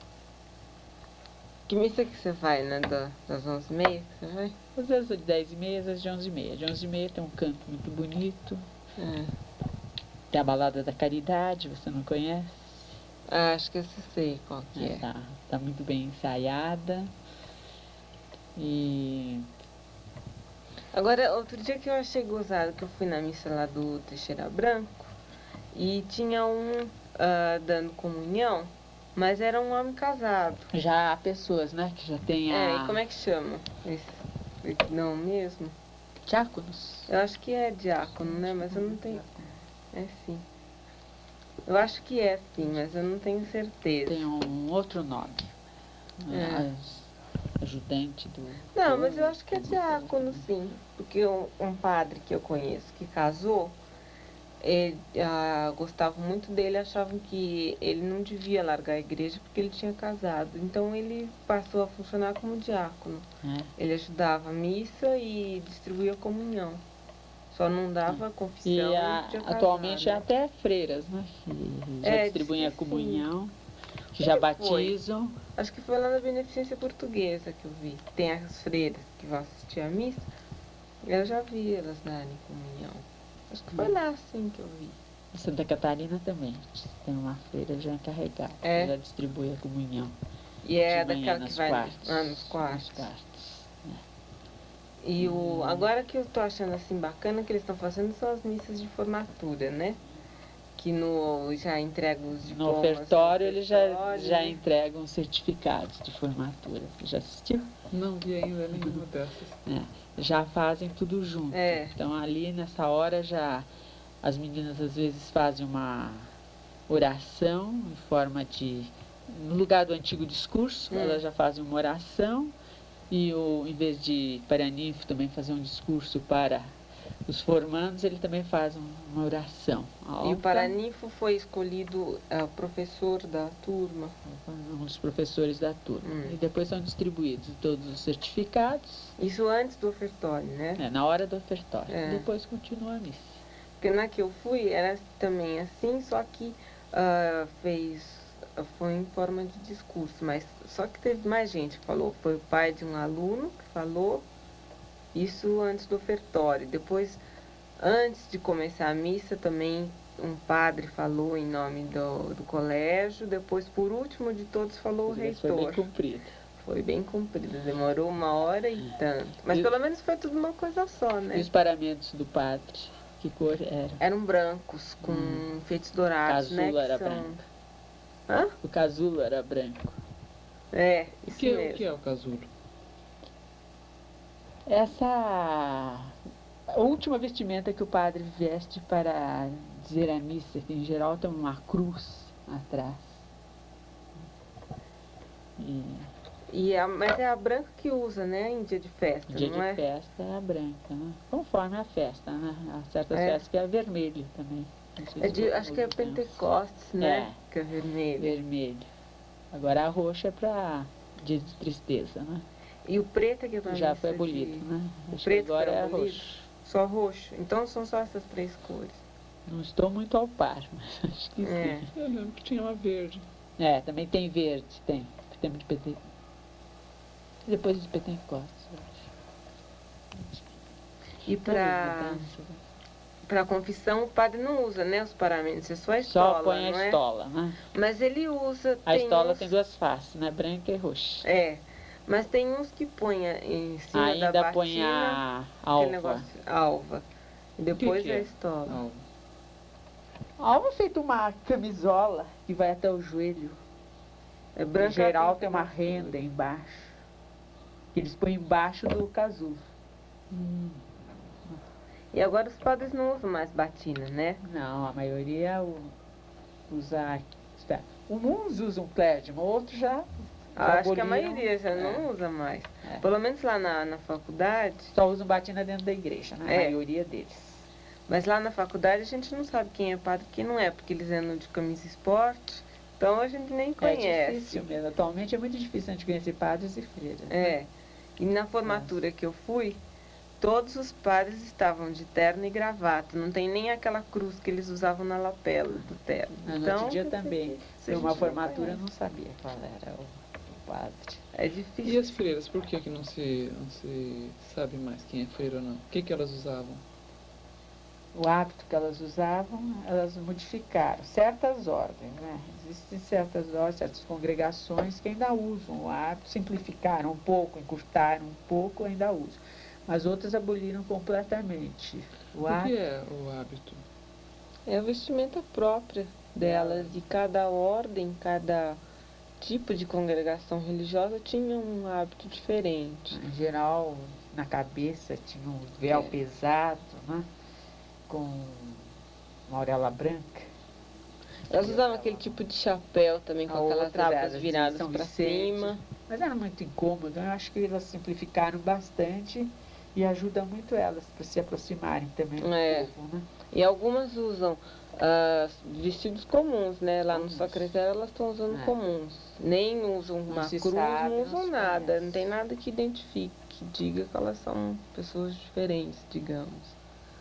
Que missa que você vai, né? Da, das onze e meia que você vai? Às vezes de dez e meia, às vezes de onze e meia. De onze e meia tem um canto muito bonito. É. Tem a Balada da Caridade, você não conhece? Ah, acho que eu sei qual que é. Tá, tá muito bem ensaiada. E Agora, outro dia que eu achei gozado, que eu fui na missa lá do Teixeira Branco, e tinha um ah, dando comunhão, mas era um homem casado. já há pessoas, né, que já tem É, a e como é que chama? Esse, esse não mesmo? diáconos. Eu acho que é diácono, né? Mas eu não tenho... É sim. Eu acho que é sim, mas eu não tenho certeza. Tem um outro nome. É. As- Ajudante do... Não, mas eu acho que é diácono, sim. Porque um, um padre que eu conheço que casou, ele, ah, gostavam muito dele, achavam que ele não devia largar a igreja porque ele tinha casado. Então ele passou a funcionar como diácono. É. Ele ajudava a missa e distribuía a comunhão. Só não dava confissão. E e a- podia casar, atualmente né? é até freiras, né? Que já É, distribuem a diz que sim. comunhão, que Que já que foi? batizam. Acho que foi lá na Beneficência Portuguesa que eu vi. Tem as freiras que vão assistir a missa. Eu já vi elas darem comunhão. Acho que foi lá, sim, que eu vi. Em Santa Catarina também. Tem uma freira já encarregada, É? que já distribui a comunhão. E é de manhã daquela que nos vai quartos. ah, nos quartos. Nos quartos. E o, agora que eu tô achando assim bacana que eles estão fazendo são as missas de formatura, né? Que no, já entregam os No diplomas. ofertório eles já, ofertório, já né? entregam certificados de formatura. Você já assistiu? Não vi ainda nenhuma dessas. É, já fazem tudo junto. É. Então ali nessa hora já as meninas às vezes fazem uma oração em forma de, no lugar do antigo discurso, Hum. elas já fazem uma oração, e o, em vez de Paraninfo também fazer um discurso para os formandos, ele também faz um- uma oração E o alta. Paraninfo foi escolhido ah, professor da turma. Um dos professores da turma. Hum. E depois são distribuídos todos os certificados, Isso antes do ofertório, né? né, na hora do ofertório. É. Depois continua a missa. Porque na que eu fui era também assim, só que ah, fez, foi em forma de discurso, mas só que teve mais gente que falou. Foi o pai de um aluno que falou, isso antes do ofertório. Depois, antes de começar a missa, também um padre falou em nome do, do colégio. Depois, por último de todos, falou o Mas foi bem reitor. cumprido. Foi bem cumprido, demorou uma hora e tanto. Mas E- pelo menos foi tudo uma coisa só, E né? os paramentos do padre, que cor era? Eram brancos, com Hum. enfeites dourados, né? Casulo que era são- branco. Hã? O casulo era branco. É, O isso que, mesmo. o que é o casulo? Essa a última vestimenta que o padre veste para dizer a missa, que em geral tem uma cruz atrás. E, e a, mas é a branca que usa, né, em dia de festa, dia não de é? festa é a branca, né? Conforme a festa, né? Há certas É. festas que é vermelho também. É de, acho que é Pentecostes, né? É. Que é vermelho. Vermelho. Agora a roxa é para dia de tristeza, né? E o preto é que é pra Já missa foi abolido, de... né? O Acho preto que agora foi é abolido? roxo. Só roxo. Então são só essas três cores. Não estou muito ao par, mas acho que É. sim. Eu lembro que tinha uma verde. É, também tem verde, tem. Tem de P T. Depois de Pentecostes, eu acho. E para para confissão o padre não usa, né, os paramentos, é só a estola, Só põe a não é? estola, né? Mas ele usa... A tem estola uns... tem duas faces, né? Branca e roxa. É, mas tem uns que põe a- em cima Ainda da põe batina, a aquele alva. negócio, alva. E depois que a é? estola. Alva. A alva é feita uma camisola que vai até o joelho. É Em branca. geral com tem uma pedaço. renda embaixo. Que eles põem embaixo do casulo. Hum. E agora os padres não usam mais batina, né? Não, a maioria o- usa... Está. Uns usam clérigma, outros já... Ah, acho que a aboliram. maioria já É. não usa mais. É. Pelo menos lá na, na faculdade. Só usam batina dentro da igreja, né? A É. maioria deles. Mas lá na faculdade a gente não sabe quem é padre e quem não é, porque eles andam de camisa esporte. Então a gente nem É conhece. difícil mesmo. Atualmente é muito difícil a gente conhecer padres e freiras. né? É. E na formatura que eu fui, todos os padres estavam de terno e gravata. Não tem nem aquela cruz que eles usavam na lapela do terno. Ah, no Então, outro dia quer dizer também. que se Foi a uma gente não formatura, conhece. não sabia qual era o, o padre. É E difícil. as freiras, por que, que não, se, não se sabe mais quem é freira ou não? O que, que elas usavam? O hábito que elas usavam, elas modificaram. Certas ordens, né? Existem certas ordens, certas congregações que ainda usam o hábito, simplificaram um pouco, encurtaram um pouco, ainda usam. Mas outras aboliram completamente. O O que hábito, é o hábito? É a vestimenta própria delas. E cada ordem, cada tipo de congregação religiosa tinha um hábito diferente. em geral, na cabeça tinha um véu É. pesado, né? Com uma auréola branca. Elas usavam aquele tipo de chapéu também, com A aquelas outra abas delas de viradas São para Vicente. cima. Mas era muito incômodo, eu acho que elas simplificaram bastante e ajuda muito elas para se aproximarem também do É. povo, né? E algumas usam ah, vestidos comuns, né? Lá no Comuns. Sacré-Cœur elas estão usando É. comuns. Nem usam Não uma se cruz, sabe, não não usam se nada. conhece. Não tem nada que identifique, que diga que elas são pessoas diferentes, digamos.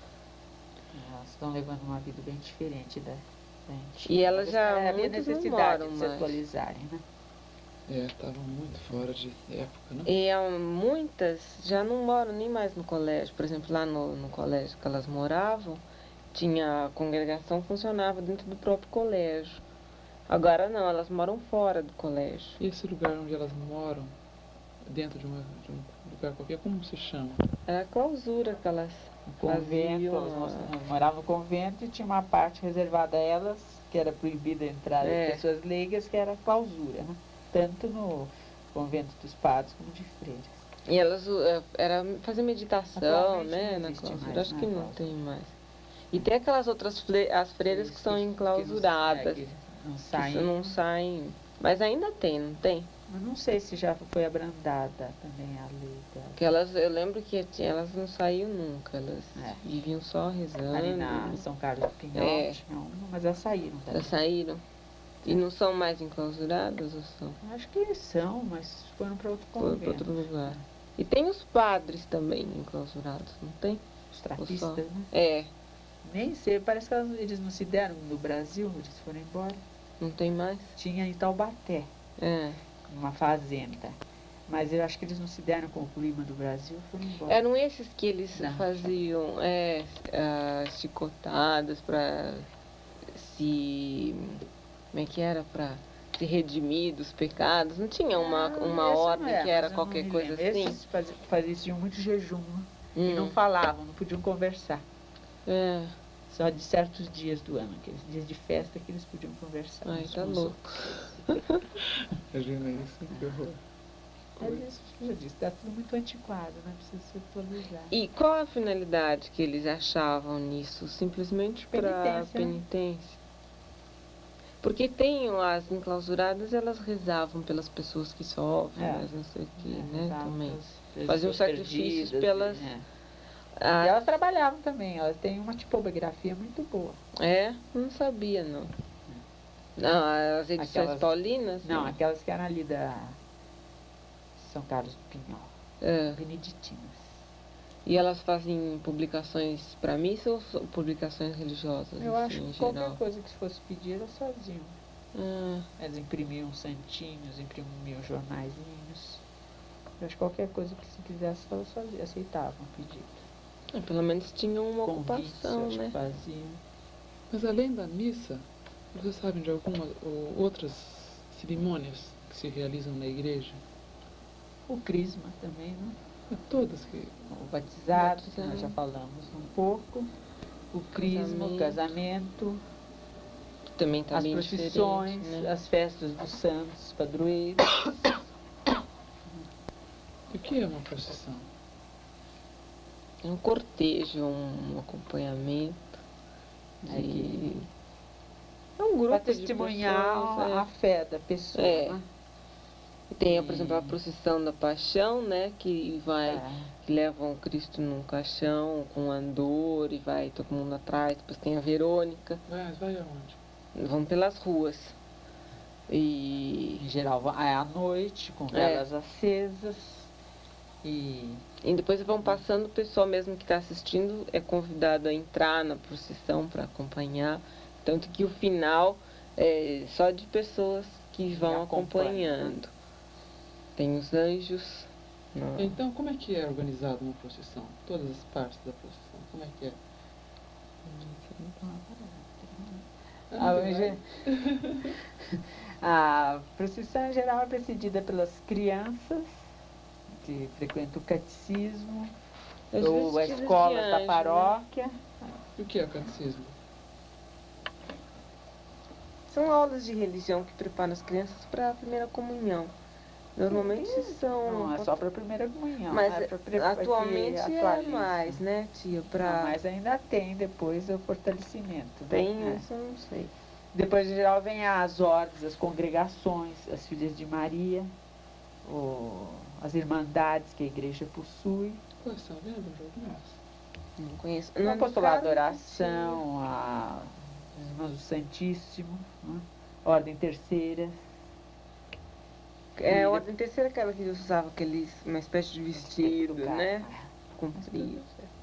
Elas estão levando uma vida bem diferente da da antiga. E elas já É, havia muitas não necessidade moram de se mais. atualizarem, né? É, estavam muito fora de época, né? E ah, muitas já não moram nem mais no colégio. Por exemplo, lá no, no colégio que elas moravam, tinha a congregação funcionava dentro do próprio colégio. Agora não, elas moram fora do colégio. E esse lugar onde elas moram, dentro de, uma, de um lugar qualquer, como se chama? É a clausura que elas O convento, faziam. elas a- mos- moravam no convento e tinha uma parte reservada a elas, que era proibida a entrada É. de pessoas leigas, que era a clausura, né? Tanto no convento dos padres como de freiras. E elas uh, eh, era fazer meditação, Atualmente né? não Na existe clausura. mais, Acho que né, não Paulo? tem mais. E tem aquelas outras fle- as freiras que são Que não- enclausuradas. é, que não Que saem. não saem. Mas ainda tem, não tem? Mas não sei se já foi abrandada também a lei dela. Porque elas, eu lembro que tinha- elas não saíam nunca, elas É. viviam só rezando. Ali na São Carlos do Pinhal É. tinha uma, mas elas saíram dali. Elas saíram. E não são mais enclausuradas ou são? Acho que eles são, mas foram para outro Foram para convento. outro lugar. E tem os padres também enclausurados, não tem? Os trapistas, né? É, Nem sei, parece que elas- eles não se deram no Brasil, eles foram embora. não tem mais? Tinha em Taubaté, É. uma fazenda. Mas eu acho que eles não se deram com o clima do Brasil, foram embora. Eram esses que eles Não. faziam é, ah, chicotadas para se. Como é que era? Para se redimir dos pecados. Não tinha uma, Ah, uma esse não ordem é, que era mas eu não qualquer me coisa lembro. assim? Esses faz- faziam muito jejum, né? E Hum, não falavam, não podiam conversar. é. Só de certos dias do ano, aqueles dias de festa que eles podiam conversar. Ai, uns tá com os louco. Imagina isso, que horror. coisas. Já disse, está tudo muito antiquado, né? Precisa se atualizar. E qual a finalidade que eles achavam nisso? Simplesmente para Penitência, né? penitência? Porque tem as enclausuradas, elas rezavam pelas pessoas que sofrem, É. mas não sei o que, É, né? exato, Também. as Faziam pessoas sacrifícios perdidas, pelas. é. Ah, E elas trabalhavam também, elas têm uma tipografia muito boa. é? Não sabia, não. Não, as edições Aquelas- paulinas? Não, aquelas que eram ali da São Carlos do Pinhal, É. beneditinas. E elas fazem publicações para missa ou só publicações religiosas? Eu assim, acho em que qualquer geral? coisa que se fosse pedir, elas faziam. Ah, Elas imprimiam santinhos, imprimiam jornaizinhos. Eu acho que qualquer coisa que se quisesse, elas faziam, aceitavam o pedido. é, pelo menos tinham uma Convites, ocupação, acho né? que faziam. Mas além da missa, vocês sabem de algumas ou outras cerimônias que se realizam na igreja? O crisma também, né? É todas que... O batizado, que Batizado. nós já falamos um pouco. O crisma, o casamento, Que também tá as bem procissões, diferente, né? as festas dos santos padroeiros. O que é uma procissão? É um cortejo, um acompanhamento. De... É que- É um grupo Para de testemunhar pessoas, é. a fé da pessoa. É. Né? E tem, por E- exemplo, a procissão da paixão, né? Que vai, É. que levam Cristo num caixão com andor e vai todo mundo atrás. Depois tem a Verônica. Vai, vai aonde? Vão pelas ruas. E, Em geral, é à noite, com velas acesas. E e depois vão passando, o pessoal mesmo que está assistindo é convidado a entrar na procissão para acompanhar. Tanto que o final é só de pessoas que vão acompanham, acompanhando. Tem os anjos. Não. Então, como é que é organizada uma procissão? Todas as partes da procissão, como é que é? a, hoje- a procissão em geral é precedida pelas crianças que frequentam o catecismo Os ou as vestidos de escolas anjo, da né? paróquia. E o que é o catecismo? São aulas de religião que preparam as crianças para a primeira comunhão. Normalmente são. Não é só para a primeira comunhão. Mas é pra pre- atualmente que é atualiza. mais, né, tia? Pra... Não, mas ainda tem depois o fortalecimento. né? Tem É. isso, eu não sei. Depois, em geral, vem as ordens, as congregações, as filhas de Maria, o- as irmandades que a igreja possui. Quais são? Lembra de algumas? Não conheço. O Não, apostolado da cara, oração, a, os irmãos do Santíssimo, né? Ordem Terceira. É, a ordem terceira, aquela que usava aqueles, uma espécie de vestido, Lugar, né? né? Comprido.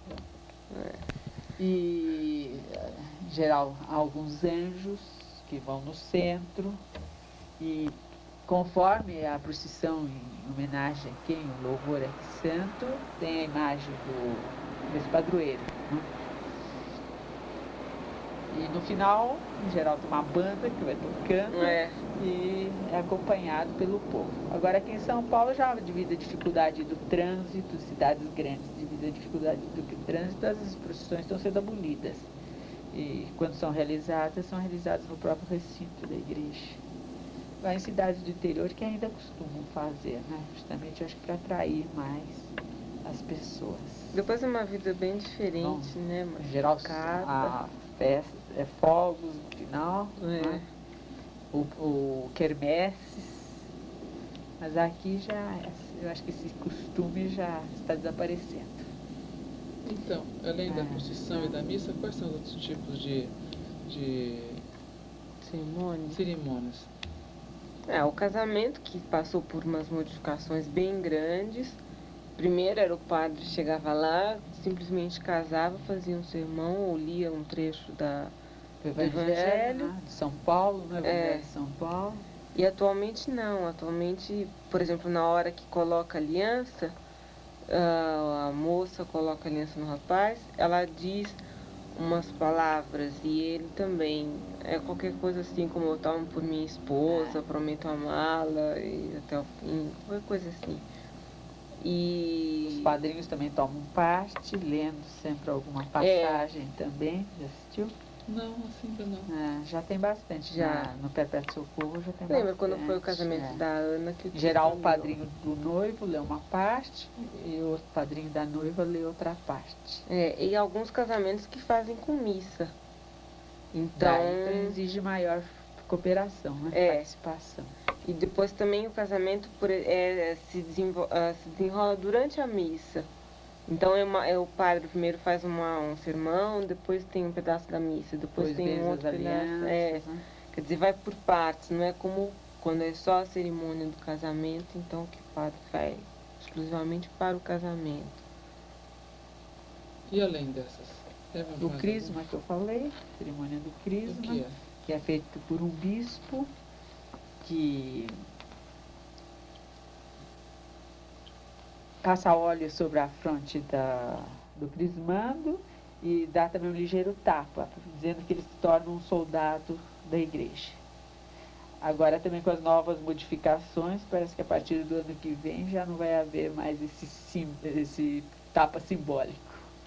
E, eh, em geral, há alguns anjos que vão no centro e conforme a procissão em homenagem a quem, o louvor é santo, tem a imagem do, desse padroeiro. Né? E no final, em geral, tem uma banda que vai tocando É. e é acompanhado pelo povo. Agora aqui em São Paulo já devido à dificuldade do trânsito, cidades grandes devido à dificuldade do trânsito, as procissões estão sendo abolidas. E quando são realizadas, são realizadas no próprio recinto da igreja. Vai em cidades do interior que ainda costumam fazer, né? Justamente acho que para atrair mais as pessoas. Depois é uma vida bem diferente, Bom, né? Mais Em geral, focada. a festa é fogos no final, É. né? o, o quermesses, mas aqui já, é- eu acho que esse costume já está desaparecendo. Então, além da Ah. procissão e da missa, quais são os outros tipos de, de Cerimônia. cerimônias? É, o casamento que passou por umas modificações bem grandes. Primeiro era o padre que chegava lá, simplesmente casava, fazia um sermão ou lia um trecho da... O Evangelho. Evangelho, né? De São Paulo, no Evangelho É. de São Paulo. E atualmente não, atualmente, por exemplo, na hora que coloca a aliança, a, a moça coloca a aliança no rapaz, ela diz umas palavras e ele também. É qualquer coisa assim, como eu tomo por minha esposa, prometo amá-la e até o fim, qualquer coisa assim. E... Os padrinhos também tomam parte, lendo sempre alguma passagem também. Já assistiu? Não, assim ainda não. Ah, já tem bastante, Já. já. No Perpétuo Socorro já tem Lembra bastante. quando foi o casamento é. da Ana que o Em tio geral, o falou? padrinho do noivo lê uma parte e o padrinho da noiva lê outra parte. É, e alguns casamentos que fazem com missa. Então, Daí, então exige maior cooperação, né? É. Participação. e depois também o casamento por- é, se, desenvol- ah, se desenrola durante a missa. Então é uma- é o padre primeiro faz uma, um sermão, depois tem um pedaço da missa, depois Depois tem vem um as outro pedaço. alianças, É, né? quer dizer, vai por partes, não é como quando é só a cerimônia do casamento, então que o padre faz exclusivamente para o casamento. E além dessas? Teve O mais crisma que eu falei, cerimônia do alguma? crisma, O que é? que é feito por um bispo que passa óleo sobre a fronte da, do crismando e dá também um ligeiro tapa, dizendo que ele se torna um soldado da igreja. Agora também com as novas modificações, parece que a partir do ano que vem já não vai haver mais esse, sim, esse tapa simbólico.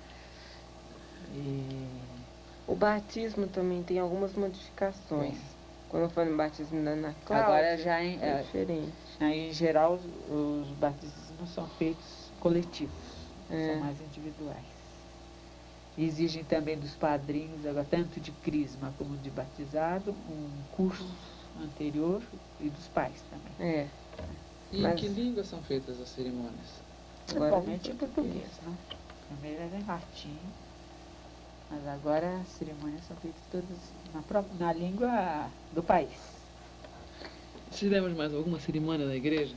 E... O batismo também tem algumas modificações. Quando foi no batismo da Ana Cláudia, Agora já em, é é, diferente. em geral os, os batismos são feitos coletivos, É. são mais individuais. Exigem também dos padrinhos, agora, tanto de crisma como de batizado, um curso anterior e dos pais também. É. E Mas- em que língua são feitas as cerimônias? Agora Principalmente em em português, né? Primeiro era em latim, mas agora as cerimônias são feitas todas na, própria, na língua do país. Se lembra de mais alguma cerimônia da igreja?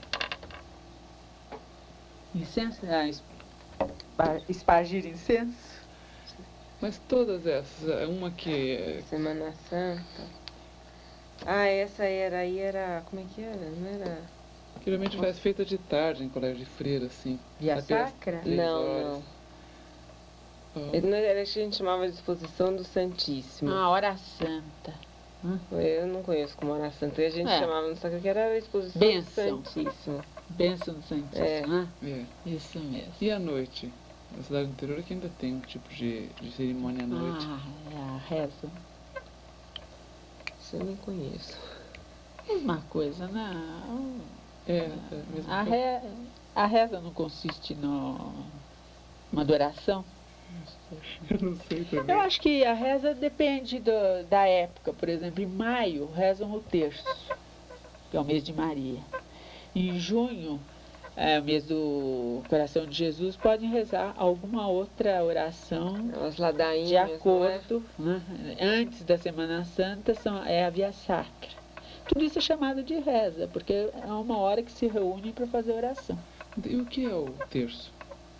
Incenso, ah, espa- espargir incenso. Mas todas essas, é uma que é- Semana Santa. Ah, essa era aí, era. Como é que era? Não era. geralmente faz feita de tarde em colégio de freira, assim. Via até as sacra? três Não, horas. não. Ah, Ele não era, a gente chamava de exposição do Santíssimo. Ah, hora santa. Eu não conheço como era Santa. E a gente É. chamava no Sacra que era a exposição Bênção. do Santíssimo. Bênção do Santíssimo, É. né? é. Isso mesmo. E à noite? Na cidade do interior que ainda tem um tipo de, de cerimônia à noite. Ah, é a reza. Isso eu nem conheço. Mesma coisa, né? É, é mesmo. A, re... a reza não consiste no... numa adoração? Eu não sei também. Eu acho que a reza depende do- da época. Por exemplo, em maio rezam o terço, que é o mês de Maria. Em junho, é o mês do Coração de Jesus, podem rezar alguma outra oração As ladainhas. de não é? acordo, né? Antes da Semana Santa são, é a Via Sacra. Tudo isso é chamado de reza, porque é uma hora que se reúnem para fazer oração. E o que é o terço?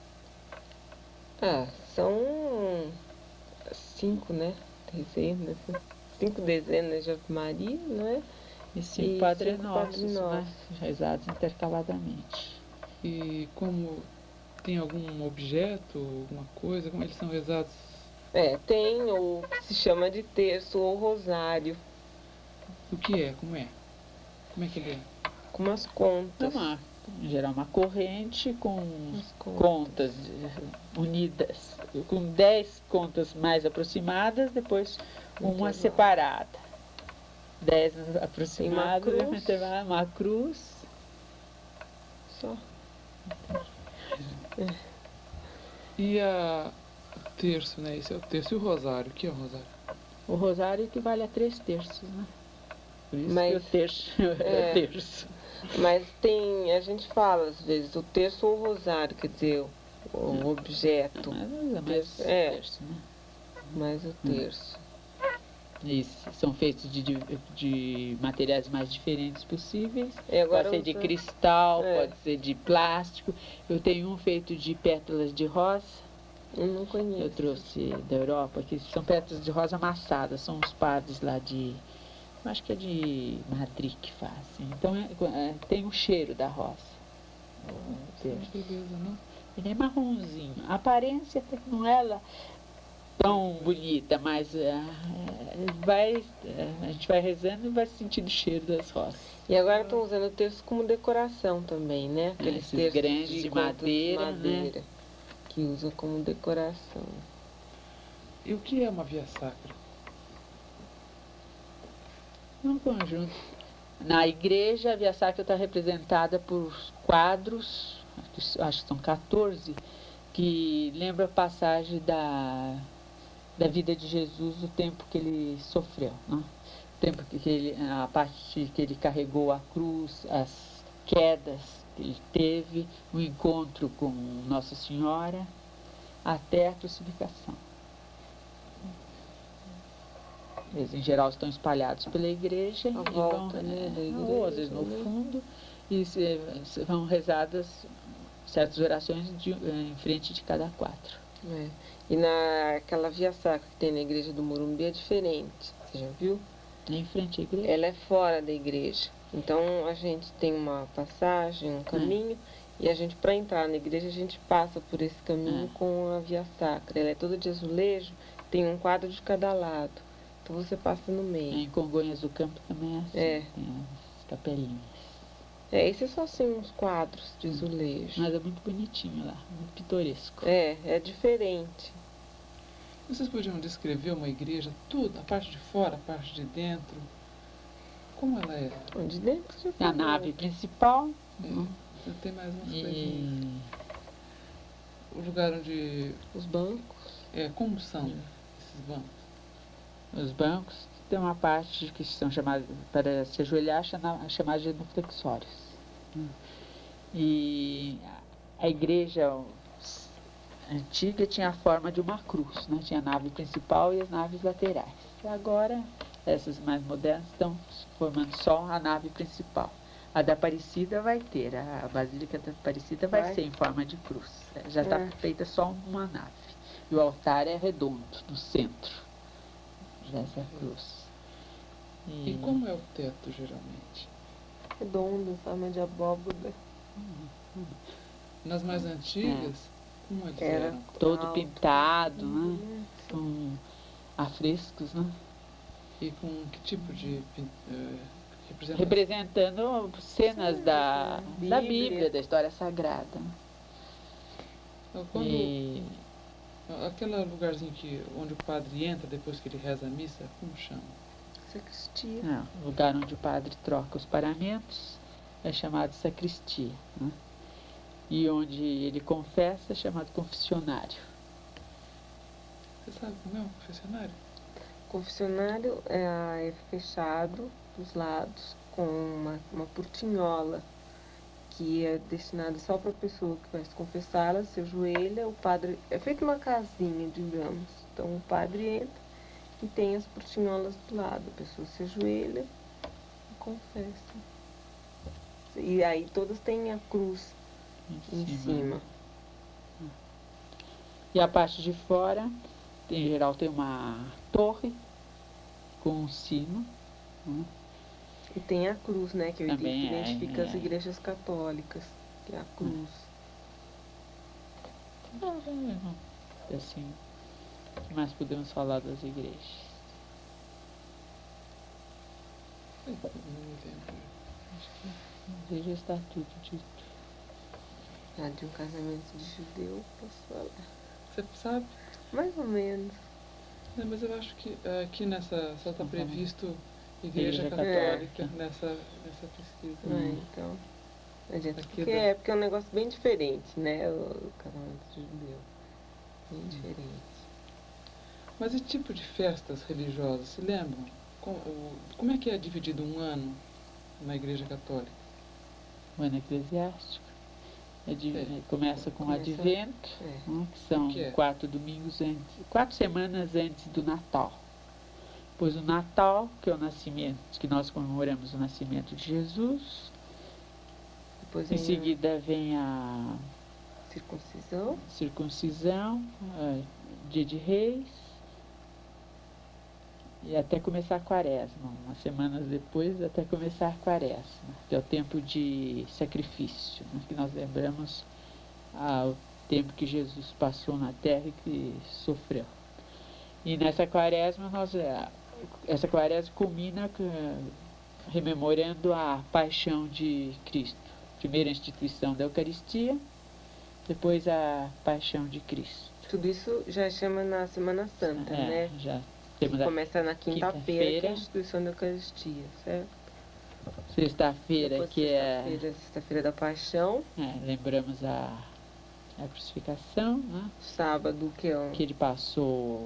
Ah, são cinco, né? Dezenas. Cinco dezenas de Ave Maria, não é? E cinco E Padre cinco Nossos, Padre né? Nossos. Rezados intercaladamente. E como tem algum objeto, alguma coisa, como eles são rezados? É, tem o que se chama de terço ou rosário, O que é? Como é? Como é que ele é? com umas É contas. uma, em geral, uma corrente com Umas contas unidas, com dez contas mais aproximadas, depois uma Intervalo. separada. Dez aproximadas, cruz. uma intervalo, uma cruz. Só. E a, o terço, né? Esse é o terço. E o rosário? O que é o rosário? O rosário equivale a três terços, né? Por isso Mas- que o terço é. é terço. Mas tem, a gente fala às vezes, o terço ou o rosário, quer dizer, o, o objeto, Mas é mais É. terço, né? mais o terço. Isso, são feitos de, de, de materiais mais diferentes possíveis. E agora Pode ser de usa- cristal, É. pode ser de plástico. Eu tenho um feito de pétalas de rosa. Eu não Eu conheço. trouxe da Europa, que são pétalas de rosa amassadas. São os padres lá de... eu acho que é de Madrid que fazem. Então é, é, tem o cheiro da rosa. O terço. Beleza, não? Ele é marronzinho. A aparência até que não é lá tão bonita, mas é, é, vai, é, a gente vai rezando e vai sentindo o cheiro das rosas. E agora estão usando o terço como decoração também, né? Aqueles esses terços grandes de contas madeira, né? madeira, que usam como decoração. E o que é uma via sacra? Um conjunto. Na igreja, a Via Sacra está representada por quadros, acho que são quatorze, que lembram a passagem da, da vida de Jesus, o tempo que ele sofreu, né? O tempo que ele, a parte que ele carregou a cruz, as quedas que ele teve, o encontro com Nossa Senhora, até a crucificação. Eles, em geral, estão espalhados pela igreja, A e volta, vão, né, da igreja, ou às vezes no né? fundo, e se, se vão rezadas certas orações de, em frente de cada quatro. É. E naquela Via Sacra que tem na igreja do Morumbi é diferente, você já viu? Em frente à igreja? Ela é fora da igreja. Então a gente tem uma passagem, um caminho, é. E a gente, para entrar na igreja, a gente passa por esse caminho é. com a Via Sacra. Ela é toda de azulejo, tem um quadro de cada lado. Então você passa no meio. Em Congonhas do Campo também é assim, é. tem as capelinhas. É, esses são assim uns quadros de azulejo. Mas é muito bonitinho lá, muito pitoresco. É, é diferente. Vocês podiam descrever uma igreja, tudo, a parte de fora, a parte de dentro? Como ela é? De dentro já A nave principal. É, uhum. Tem mais umas e... coisinhas. O lugar onde... Os bancos. É, como são hum. esses bancos? Os bancos tem uma parte que são chamadas, para se ajoelhar, chamadas de genuflexórios. Hum. E a igreja antiga tinha a forma de uma cruz, né? Tinha a nave principal e as naves laterais. E agora, essas mais modernas estão formando só a nave principal. A da Aparecida vai ter, a Basílica da Aparecida vai, vai ser em forma de cruz. Já está é. feita só uma nave. E o altar é redondo, no centro dessa cruz. E, e como é o teto, geralmente? Redondo, em forma de abóbora. Uhum. Nas mais antigas, é. como eles Era eram? Todo alto. pintado, Uhum. né? Com afrescos, né? E com que tipo de... Uh, representação? Representando cenas Sim, da, Bíblia. da Bíblia, da história sagrada. Então, quando... E... Aquele lugarzinho que, onde o padre entra depois que ele reza a missa, como chama? Sacristia. Não, o lugar onde o padre troca os paramentos é chamado sacristia, né? E onde ele confessa é chamado confessionário. Você sabe como é um confessionário? Confessionário é, é fechado dos lados com uma, uma portinhola que é destinada só para a pessoa que vai se confessar. Ela se ajoelha, o padre... É feito uma casinha, digamos. Então o padre entra e tem as portinholas do lado. A pessoa se ajoelha e confessa. E aí todas têm a cruz em, em cima. cima. E a parte de fora, em geral, tem uma torre com um sino. Né? E tem a cruz, né? Que Também identifica é, as é. igrejas católicas. Que é a cruz. Assim, o que mais podemos falar das igrejas? Não lembro. A igreja está tudo dito. Ah, de um casamento de judeu, posso falar. Você sabe? Mais ou menos. Não, mas eu acho que aqui nessa só está previsto Igreja, Igreja Católica é. nessa, nessa pesquisa. Hum. É, então. Adianta, Aqui porque da... é porque é um negócio bem diferente, né? O casamento judeu. Bem hum. diferente. Mas e tipo de festas religiosas? Se lembram? Como, como é que é dividido um ano na Igreja Católica? O ano eclesiástico. É de, é. Começa com o Advento, é. né, que são que é? quatro domingos antes, quatro semanas antes do Natal. Depois o Natal, que é o nascimento, que nós comemoramos o nascimento de Jesus. Depois em seguida vem a circuncisão, circuncisão, a Dia de Reis, e até começar a quaresma, umas semanas depois até começar a quaresma, que é o tempo de sacrifício, né, que nós lembramos ah, o tempo que Jesus passou na terra e que sofreu. E nessa quaresma, nós, essa quaresma culmina com, rememorando a paixão de Cristo. Primeiro a instituição da Eucaristia, depois a paixão de Cristo. Tudo isso já chama na Semana Santa, é, né? Já. Temos a Começa na quinta-feira, que é quinta-feira. a instituição da Eucaristia, certo? Sexta-feira, Depois, que é, sexta-feira, sexta-feira da Paixão. é, lembramos a, a crucificação, né? Sábado, que é um Que ele passou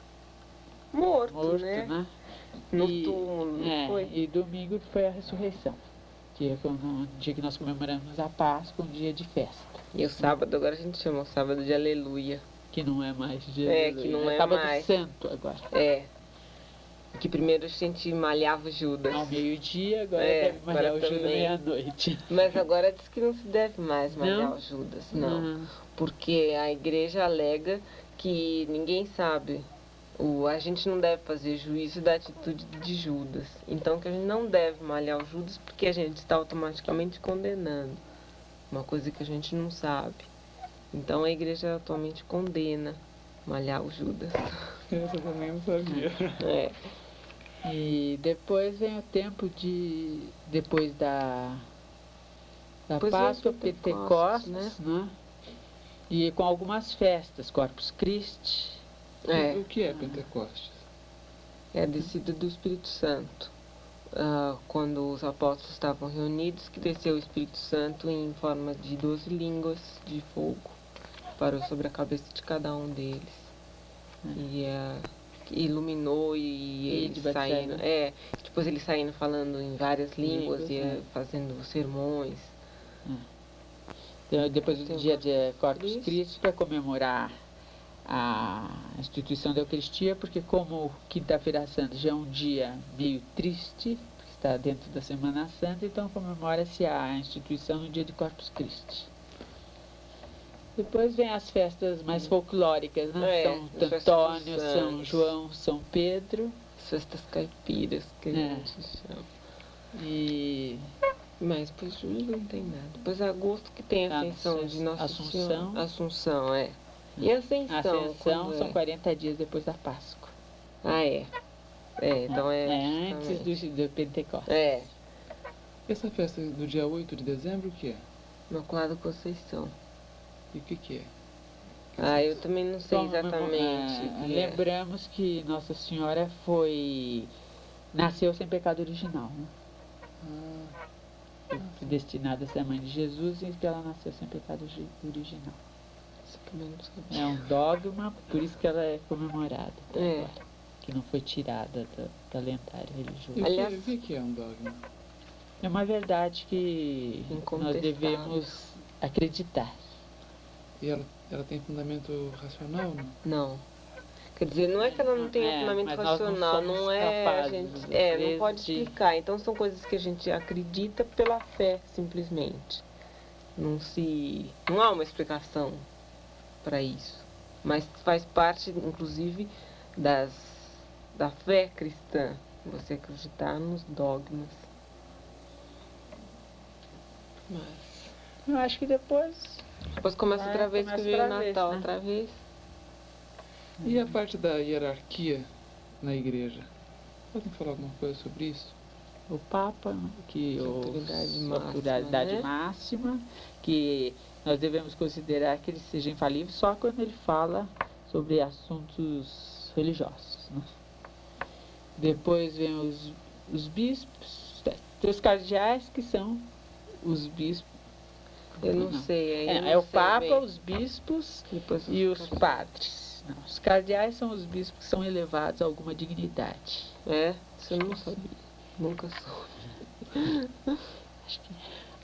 morto, morto, né? né? No e, túmulo, não é, foi? e domingo foi a ressurreição, que é quando, um dia que nós comemoramos a Páscoa, um dia de festa, E o sábado, agora a gente chama o sábado de Aleluia. que não é mais dia É, de que não é sábado mais. santo agora. É. Que primeiro a gente malhava o Judas. Ao meio-dia, agora É, deve malhar agora o Judas também. meia-noite. Mas agora diz que não se deve mais malhar Não? o Judas, não. Uhum. Porque a igreja alega que ninguém sabe. O, a gente não deve fazer juízo da atitude de Judas. Então que a gente não deve malhar o Judas porque a gente está automaticamente condenando. Uma coisa que a gente não sabe. Então a igreja atualmente condena malhar o Judas. Essa eu também não sabia. É. E depois vem o tempo de. Depois da. Da Depois vem o Páscoa, Pentecostes, Pentecostes, né? E com algumas festas, Corpus Christi. É. O que é Pentecostes? É a descida do Espírito Santo. Ah, quando os apóstolos estavam reunidos, que desceu o Espírito Santo em forma de doze línguas de fogo, parou sobre a cabeça de cada um deles. E ah, iluminou e eles de saindo. batismo. É, depois eles saindo falando em várias línguas, Línguas, e né? ah, fazendo sermões. Então, depois do Tem dia de Corpus Christi. Christi, para comemorar a instituição da Eucaristia, porque como Quinta-feira Santa já é um dia meio triste, porque está dentro da Semana Santa, então comemora-se a instituição no dia de Corpus Christi. Depois vem as festas mais folclóricas, né? É, São as festas dos Antônio, São santos. João, São Pedro. As festas caipiras, que a É. gente chama. E Mas depois julho não tem nada. Depois agosto que tem a Ah, Ascensão de Nossa Assunção. Senhora. Assunção, é. E a Ascensão? a Ascensão quando são é? quarenta dias depois da Páscoa. Ah, é. É, então é. É antes justamente. do, do Pentecostes. É, Essa festa do dia oito de dezembro, o que é? Imaculada Conceição. E o que que é? Ah, eu também não sei Então, exatamente. é, o que é. lembramos que Nossa Senhora foi nasceu sem pecado original, né? Ah, Foi destinada a ser a mãe de Jesus e que ela nasceu sem pecado ori- original. Isso eu também não sabia. É um dogma, por isso que ela é comemorada até É. agora, que não foi tirada do calendário e religioso. o que- Aliás- o que que é um dogma? É uma verdade que nós Incontestável. devemos acreditar. E ela, ela tem fundamento racional, não? Não. Quer dizer, não é que ela não tenha É, fundamento mas nós não racional, somos não, é. A capazes, gente, às é, não vezes, pode de- explicar. Então são coisas que a gente acredita pela fé, simplesmente. Não se. Não há uma explicação para isso. Mas faz parte, inclusive, das, da fé cristã. Você acreditar nos dogmas. Mas. Eu acho que depois Depois começa Vai, outra vez que começa vem o outra vez, Natal, né? outra vez. E a parte da hierarquia na igreja? Podem falar alguma coisa sobre isso? o Papa, que o Autoridade a máxima, autoridade né? máxima, que nós devemos considerar que ele seja infalível só quando ele fala sobre assuntos religiosos, né? Depois vem os, os bispos, tem os cardeais que são os bispos. Eu não sei. aí eu É, não é o sei Papa, bem. os bispos Depois e os cardeais. padres. Não, os cardeais são os bispos que são elevados a alguma dignidade. É, isso eu não sabia. Nunca soube. Acho que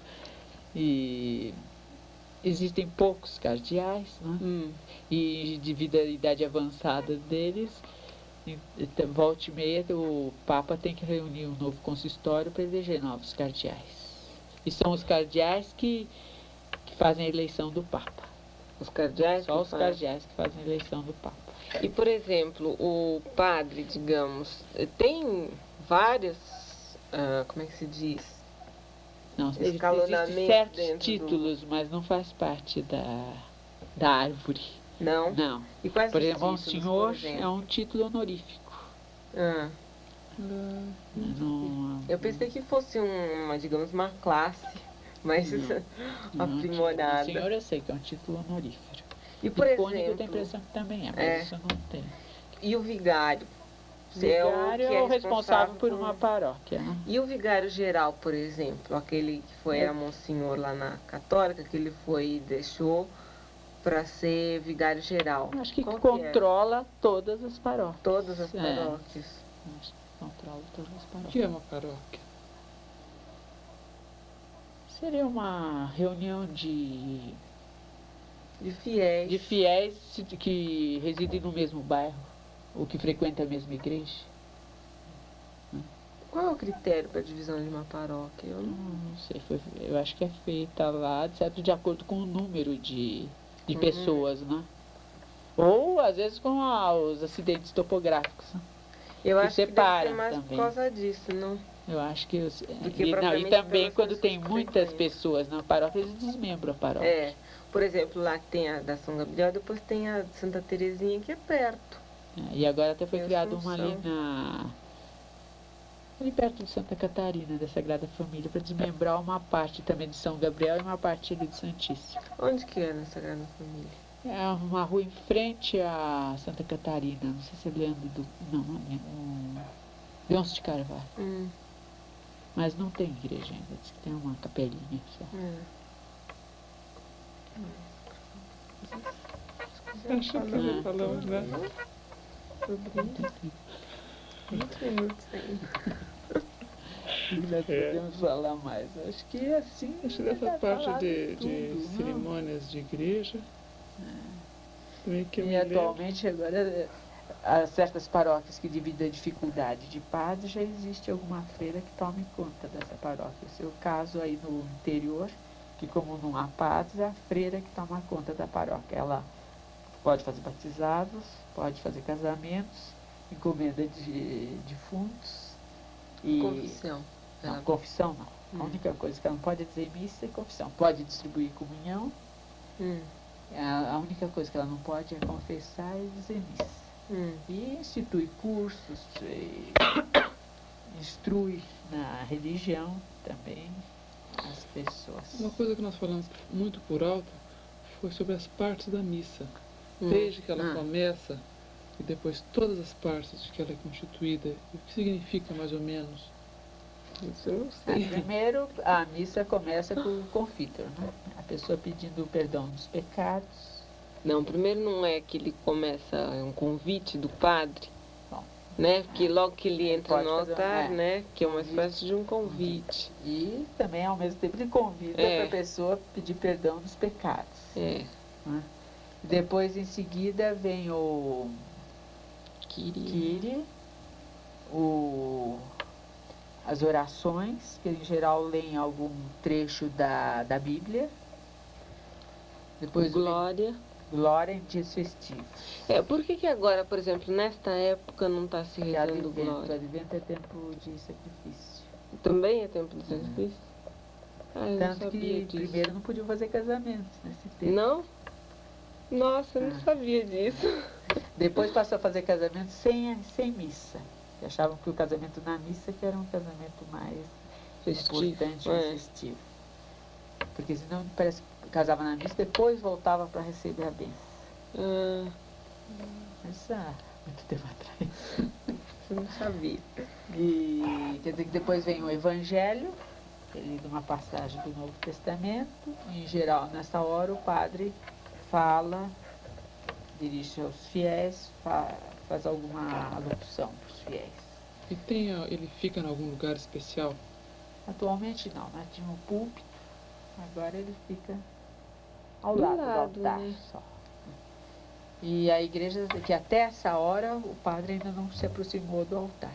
e existem poucos cardeais, né? Hum. E devido à idade avançada deles, e- e- volta e meia o Papa tem que reunir um novo consistório para eleger novos cardeais. E são os cardeais que, que fazem a eleição do Papa. Os cardeais? Só que os fazem. cardeais que fazem a eleição do Papa. E, por exemplo, o padre, digamos, tem várias, ah, como é que se diz? Não, existem Escalonamento certos dentro do- títulos, mas não faz parte da, da árvore. Não? Não. E quais Por os exemplo, um títulos, senhor por exemplo? é um título honorífico. Ah, Não, eu pensei que fosse um, uma, digamos, uma classe mais não, aprimorada. O senhor eu sei que é um título honorífero. E, por Icônico eu tenho a exemplo, impressão que também é, mas é. isso eu não tenho. e o vigário? Vigário é é o o que é responsável por por- uma paróquia, né? E o vigário geral, por exemplo, aquele que foi É. era monsenhor lá na Católica, que ele foi e deixou para ser vigário geral. Acho que Qual é? controla todas as paróquias. Todas as É. paróquias. Acho que controla todas as O paróquias. que é uma paróquia? Seria uma reunião de, De fiéis. de fiéis que residem no mesmo bairro, ou que frequentam a mesma igreja. Qual é o critério para a divisão de uma paróquia? Eu não... Não sei, foi, eu acho que é feita lá, certo, de acordo com o número de, de Uhum. pessoas, né? Ou, às vezes, com a- os acidentes topográficos, né? Eu Que acho que deve separam ser mais também. por causa disso, não? Eu acho que... Os, que e, não, e propriamente também, pelas quando pessoas tem que muitas frequentam. pessoas na paróquia, eles desmembram a paróquia. É. Por exemplo, lá que tem a da São Gabriel, depois tem a de Santa Terezinha, que é perto. É, e agora até foi Tem criada uma ali Assunção. na... ali perto de Santa Catarina, da Sagrada Família, para desmembrar uma parte também de São Gabriel e uma parte ali de Santíssimo. Onde que é na Sagrada Família? É uma rua em frente a Santa Catarina, não sei se é Leandro do... não, não é um... Leôncio de Carvalho. Hum, Mas não tem igreja ainda, diz que tem uma capelinha só. é. Acho que Ah. falamos, né? Sobre isso. vinte minutos ainda. Nós podemos falar mais. Acho que assim. Acho que dessa já parte falaram de, tudo, de não? cerimônias de igreja, também que eu E me lembro. atualmente agora há certas paróquias que devido à dificuldade de padre já existe alguma freira que tome conta dessa paróquia. Esse é o caso aí no interior, que como não há padres, é a freira que toma conta da paróquia. Ela pode fazer batizados, pode fazer casamentos, encomenda de defuntos e Confissão. não, Ela- confissão não. Hum. A única coisa que ela não pode dizer missa é confissão. Pode distribuir comunhão. Hum, A a única coisa que ela não pode é confessar e dizer missa. hum. E institui cursos, e instrui na religião também as pessoas. Uma coisa que nós falamos muito por alto foi sobre as partes da missa. Hum. Desde que ela Ah. começa e depois todas as partes de que ela é constituída, e o que significa mais ou menos? Isso eu não Ah, sei. primeiro, a missa começa com o confítor, né? A pessoa pedindo o perdão dos pecados. Não, primeiro não é que ele começa, é um convite do padre, Bom, né? Porque logo que ele entra pode no fazer um- altar, é. né? Que é uma Convite. espécie de um convite. E também, ao mesmo tempo, ele convida É. para a pessoa pedir perdão dos pecados. É. Né? Depois, em seguida, vem o Queria. Kyrie, o, as orações, que em geral leem algum trecho da, da Bíblia. Depois vem Glória. Glória em dias festivos. É, por que que agora, por exemplo, nesta época não está se E rezando advento, glória? advento é tempo de sacrifício. Também é tempo de sacrifício? Ah, eu não Tanto sabia que disso. primeiro não podiam fazer casamentos nesse tempo. Não? Nossa, eu não Ah. sabia disso. Depois passou a fazer casamento sem, sem missa. E achavam que o casamento na missa que era um casamento mais Festivo. importante, é. mais festivo. Porque senão parece que casava na missa, depois voltava para receber a bênção. Ah, Mas há muito tempo atrás. eu não sabia. E quer dizer que depois vem o Evangelho, ele de uma passagem do Novo Testamento. Em geral, nessa hora, o padre fala, dirige aos fiéis, fa- faz alguma alocução para os fiéis. E tem, a- ele fica em algum lugar especial? Atualmente não, né? Tinha um púlpito, agora ele fica ao Do lado, lado, do altar né? só. E a igreja, que até essa hora o padre ainda não se aproximou do altar.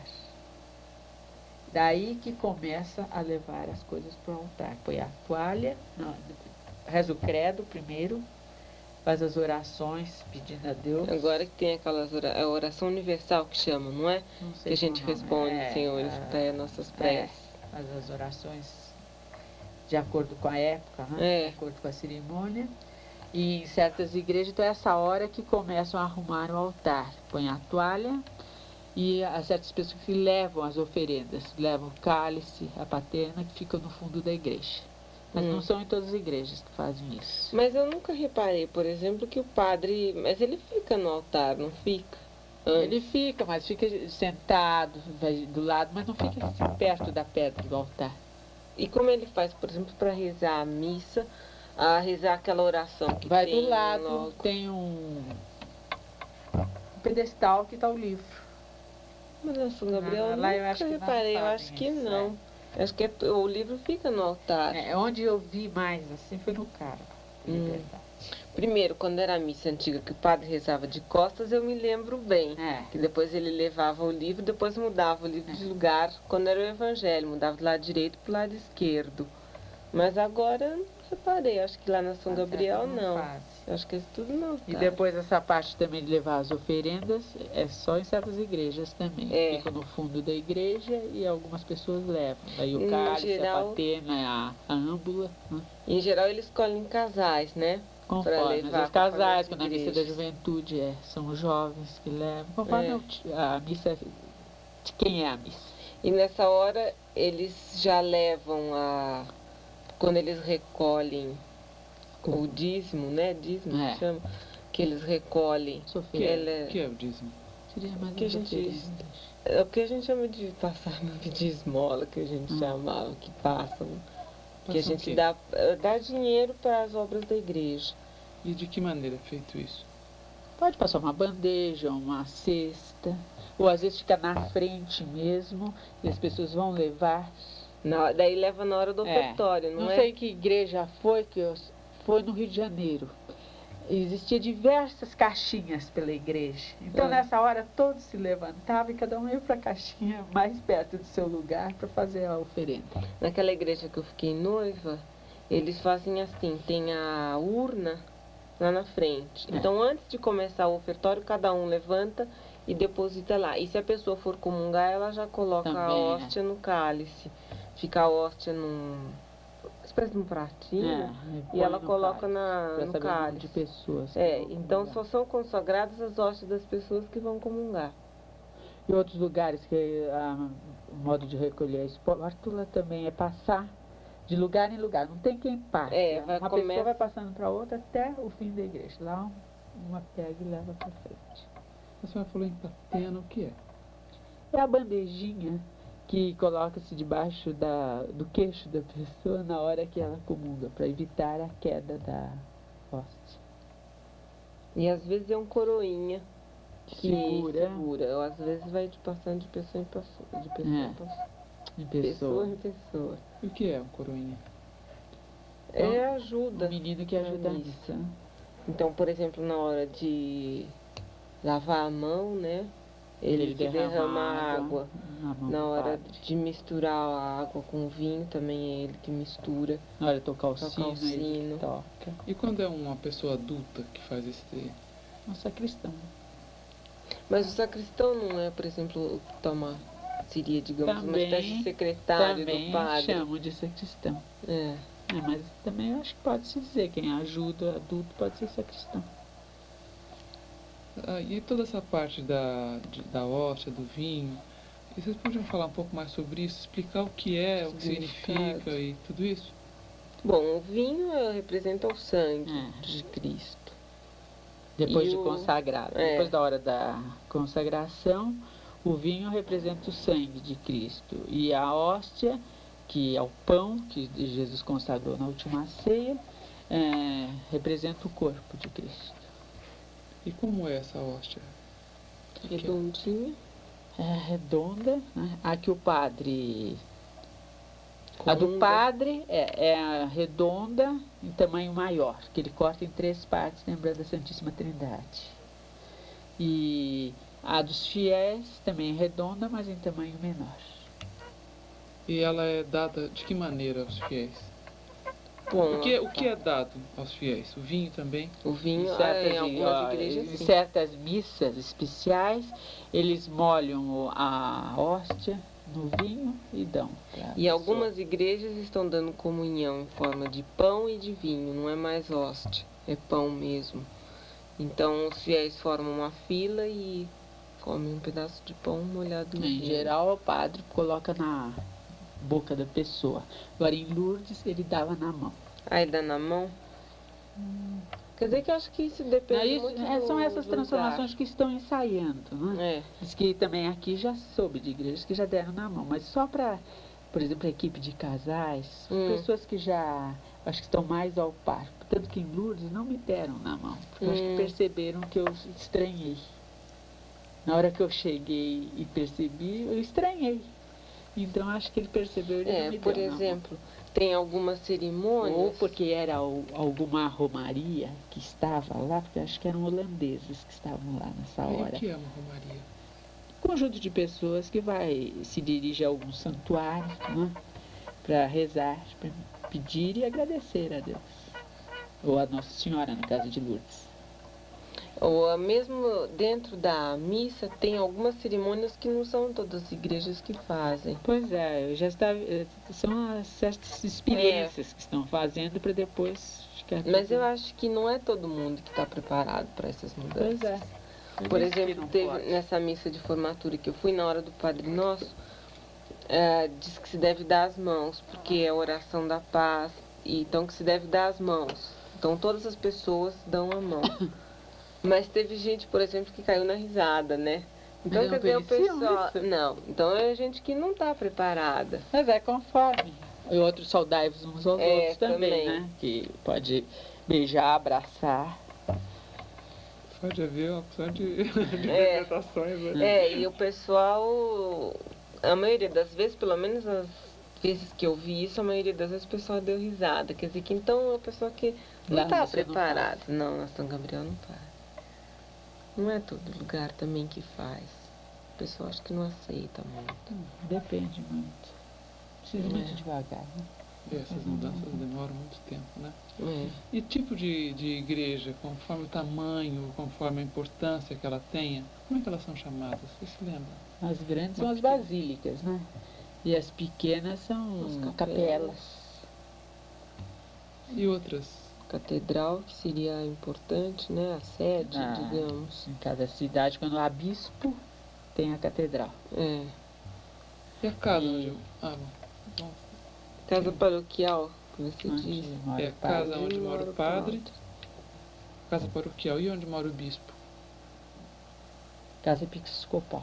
Daí que começa a levar as coisas para o altar. Põe a toalha, não, reza o credo primeiro, faz as orações pedindo a Deus. Agora que tem aquelas ora- a oração universal que chama, não é? Não Que sei a gente qual o nome. responde, É, Senhor, a- escutai as nossas é, preces. faz as orações de acordo com a época, né? É. De acordo com a cerimônia. E em certas igrejas, então é essa hora que começam a arrumar o altar. Põe a toalha e há certas pessoas que levam as oferendas, levam o cálice, a patena, que ficam no fundo da igreja. Mas Hum. não são em todas as igrejas que fazem isso. Mas eu nunca reparei, por exemplo, que o padre. Mas ele fica no altar, não fica? Ele fica, mas fica sentado vai do lado, mas não fica assim, perto da pedra do altar. E como ele faz, por exemplo, para rezar a missa, a rezar aquela oração que vai tem do lado, logo. Tem um, um pedestal que está o livro. Mas na São Gabriel Ah, eu lá nunca eu acho que não reparei, eu fazem acho que isso, não. Acho que é- o livro fica no altar. É, onde eu vi mais assim foi no Carmo. Hum. Primeiro, quando era a missa antiga que o padre rezava de costas, eu me lembro bem. É. Que depois ele levava o livro, depois mudava o livro de lugar. Quando era o evangelho, mudava do lado direito para o lado esquerdo. Mas agora eu não reparei, acho que lá na São Gabriel não. Eu acho que é tudo no altar. E depois essa parte também de levar as oferendas é só em certas igrejas também. É. Fica no fundo da igreja e algumas pessoas levam. Aí o Em cálice, geral- a patena, a, a âmbula, né? Em geral eles escolhem casais, né? Pra Conforme. levar Os pra casais, várias quando a missa da igrejas. juventude é, são os jovens que levam. Conforme É. o ti- a missa, de quem é a missa. E nessa hora eles já levam a... Quando eles recolhem o dízimo, né? Dízimo É. que chama. Que eles recolhem. Sou Que feia. Ele é, é- que é o dízimo? Seria mais que a as gente- oferendas. É o que a gente chama de passar de esmola, que a gente Hum. chamava, que passam. Que a Passam o gente quê? dá, dá dinheiro para as obras da igreja. E de que maneira é feito isso? Pode passar uma bandeja, uma cesta, ou às vezes fica na frente mesmo, e as pessoas vão levar. Na, daí leva na hora do É. ofertório, não, Não é? sei que igreja foi, que eu, foi no Rio de Janeiro. Existia diversas caixinhas pela igreja. Então, Ah. nessa hora, todos se levantavam e cada um ia para a caixinha mais perto do seu lugar para fazer a oferenda. Naquela igreja que eu fiquei noiva, eles fazem assim, tem a urna lá na frente. É. Então, antes de começar o ofertório, cada um levanta e deposita lá. E se a pessoa for comungar, ela já coloca Também, a é. hóstia no cálice. Fica a hóstia num... espécie de um pratinho. É, E ela põe no coloca cálice, na, pra no saber o número cálice. de pessoas. que É, vão então comungar. só são consagradas as hóstias das pessoas que vão comungar. E outros lugares que ah, o modo de recolher a espátula também é passar de lugar em lugar. Não tem quem passe. É, né? vai- Uma começa- pessoa vai passando para outra até o fim da igreja. Lá uma pega e leva para frente. A senhora falou em patena, o que é? É a bandejinha que coloca-se debaixo da, do queixo da pessoa na hora que ela comunga, para evitar a queda da hóstia. E às vezes é um coroinha que Segura segura. Ou às vezes vai de passando de pessoa em pessoa. De pessoa, É. em pessoa. em pessoa pessoa. em pessoa. E o que é um coroinha? É O ajuda. menino que ajuda a na missa. né? Então, por exemplo, na hora de lavar a mão, né? Ele, que derrama a água. na mão Na do hora padre. de misturar a água com o vinho, também é ele que mistura. Na hora de tocar o Tocar sino, o ele sino. que toca. E quando é uma pessoa adulta que faz esse... Um sacristão. Mas o sacristão não é, por exemplo, o que toma seria, digamos, uma Também- espécie de secretário Também do padre. chamam de sacristão. É. É, mas também eu acho que pode se dizer, quem ajuda adulto pode ser sacristão. Ah, e toda essa parte da, de- da hóstia, do vinho, e vocês podiam falar um pouco mais sobre isso, explicar o que é, o que Significado. significa e tudo isso? Bom, o vinho eh, representa o sangue É. de Cristo. Depois E de o- consagrado, é. depois da hora da consagração, o vinho representa o sangue de Cristo. E a hóstia, que é o pão que Jesus consagrou na última ceia, é, representa o corpo de Cristo. E como é essa hóstia? Que que é? Redondinha. É redonda, né? A que o padre. A do Comunda. padre é, é a redonda em tamanho maior, que ele corta em três partes, lembrando a Santíssima Trindade. E a dos fiéis também é redonda, mas em tamanho menor. E ela é dada de que maneira aos fiéis? Bom, O que, é- o que é dado aos fiéis? O vinho também? o vinho, Em ah, certas, em algumas ó, igrejas, em sim. certas missas especiais, eles molham o- a hóstia no vinho e dão. pra E pessoa. algumas igrejas estão dando comunhão em forma de pão e de vinho, não é mais hóstia, é pão mesmo. Então os fiéis formam uma fila e comem um pedaço de pão molhado no Em vinho. geral, o padre coloca na boca da pessoa. Agora, em Lourdes, ele dava na mão. Aí dá na mão? Quer dizer que eu acho que isso depende Aí, muito é, do são essas transformações lugar. que estão ensaiando, né? É. Diz que também aqui já soube de igrejas que já deram na mão, mas só para, por exemplo, a equipe de casais, Hum. pessoas que já, acho que estão mais ao par. Tanto que em Lourdes não me deram na mão, porque eu acho que Hum. perceberam que eu estranhei. Na hora que eu cheguei e percebi, eu estranhei. Então acho que ele percebeu, ele não É, me por deu na mão. exemplo, tem algumas cerimônias. Ou porque era o- alguma romaria que estava lá, porque acho que eram holandeses que estavam lá nessa E hora. o que é uma romaria? Conjunto de pessoas que vai se dirige a algum santuário, né, para rezar, para pedir e agradecer a Deus. Ou a Nossa Senhora, no caso de Lourdes. Ou ah, mesmo dentro da missa, tem algumas cerimônias que não são todas as igrejas que fazem. Pois é, eu já estava, eh, são as certas experiências que estão fazendo para depois ficar Mas tudo- eu acho que não é todo mundo que está preparado para essas mudanças. Pois é. Por isso que exemplo, não teve pode. nessa missa de formatura que eu fui na hora do Padre Nosso, eh, diz que se deve dar as mãos, porque é a oração da paz, e então que se deve dar as mãos. Então todas as pessoas dão a mão. Mas teve gente, por exemplo, que caiu na risada, né? Então, Mas quer não dizer, o conheciam pessoal. isso? Não, então é gente que não está preparada. Mas é conforme. E outros saudai-vos uns aos É, outros também, também. né? Que pode beijar, abraçar. Pode haver uma opção de, de É. interpretações, né? É, e o pessoal, a maioria das vezes, pelo menos as vezes que eu vi isso, a maioria das vezes o pessoal deu risada. Quer dizer que então é uma pessoa que não Lá está você não preparada. Não, na São Gabriel não faz. Não é todo lugar também que faz. O pessoal acho que não aceita muito. Hum, Depende muito. Precisa É. muito devagar, né? E essas mudanças demoram muito tempo, né? É. E tipo de, de igreja, conforme o tamanho, conforme a importância que ela tenha, como é que elas são chamadas? Você se lembra? As grandes são Uma as pequena. basílicas, né? E as pequenas são As capelas. capelas. E outras? Catedral, que seria importante, né? A sede, Ah. digamos. Em cada cidade, quando há bispo, tem a catedral. É. E a casa E- onde... Ah, bom. Casa paroquial, que você Onde diz. mora É o a padre. casa onde mora o padre, padre. casa paroquial. E onde mora o bispo? Casa episcopal.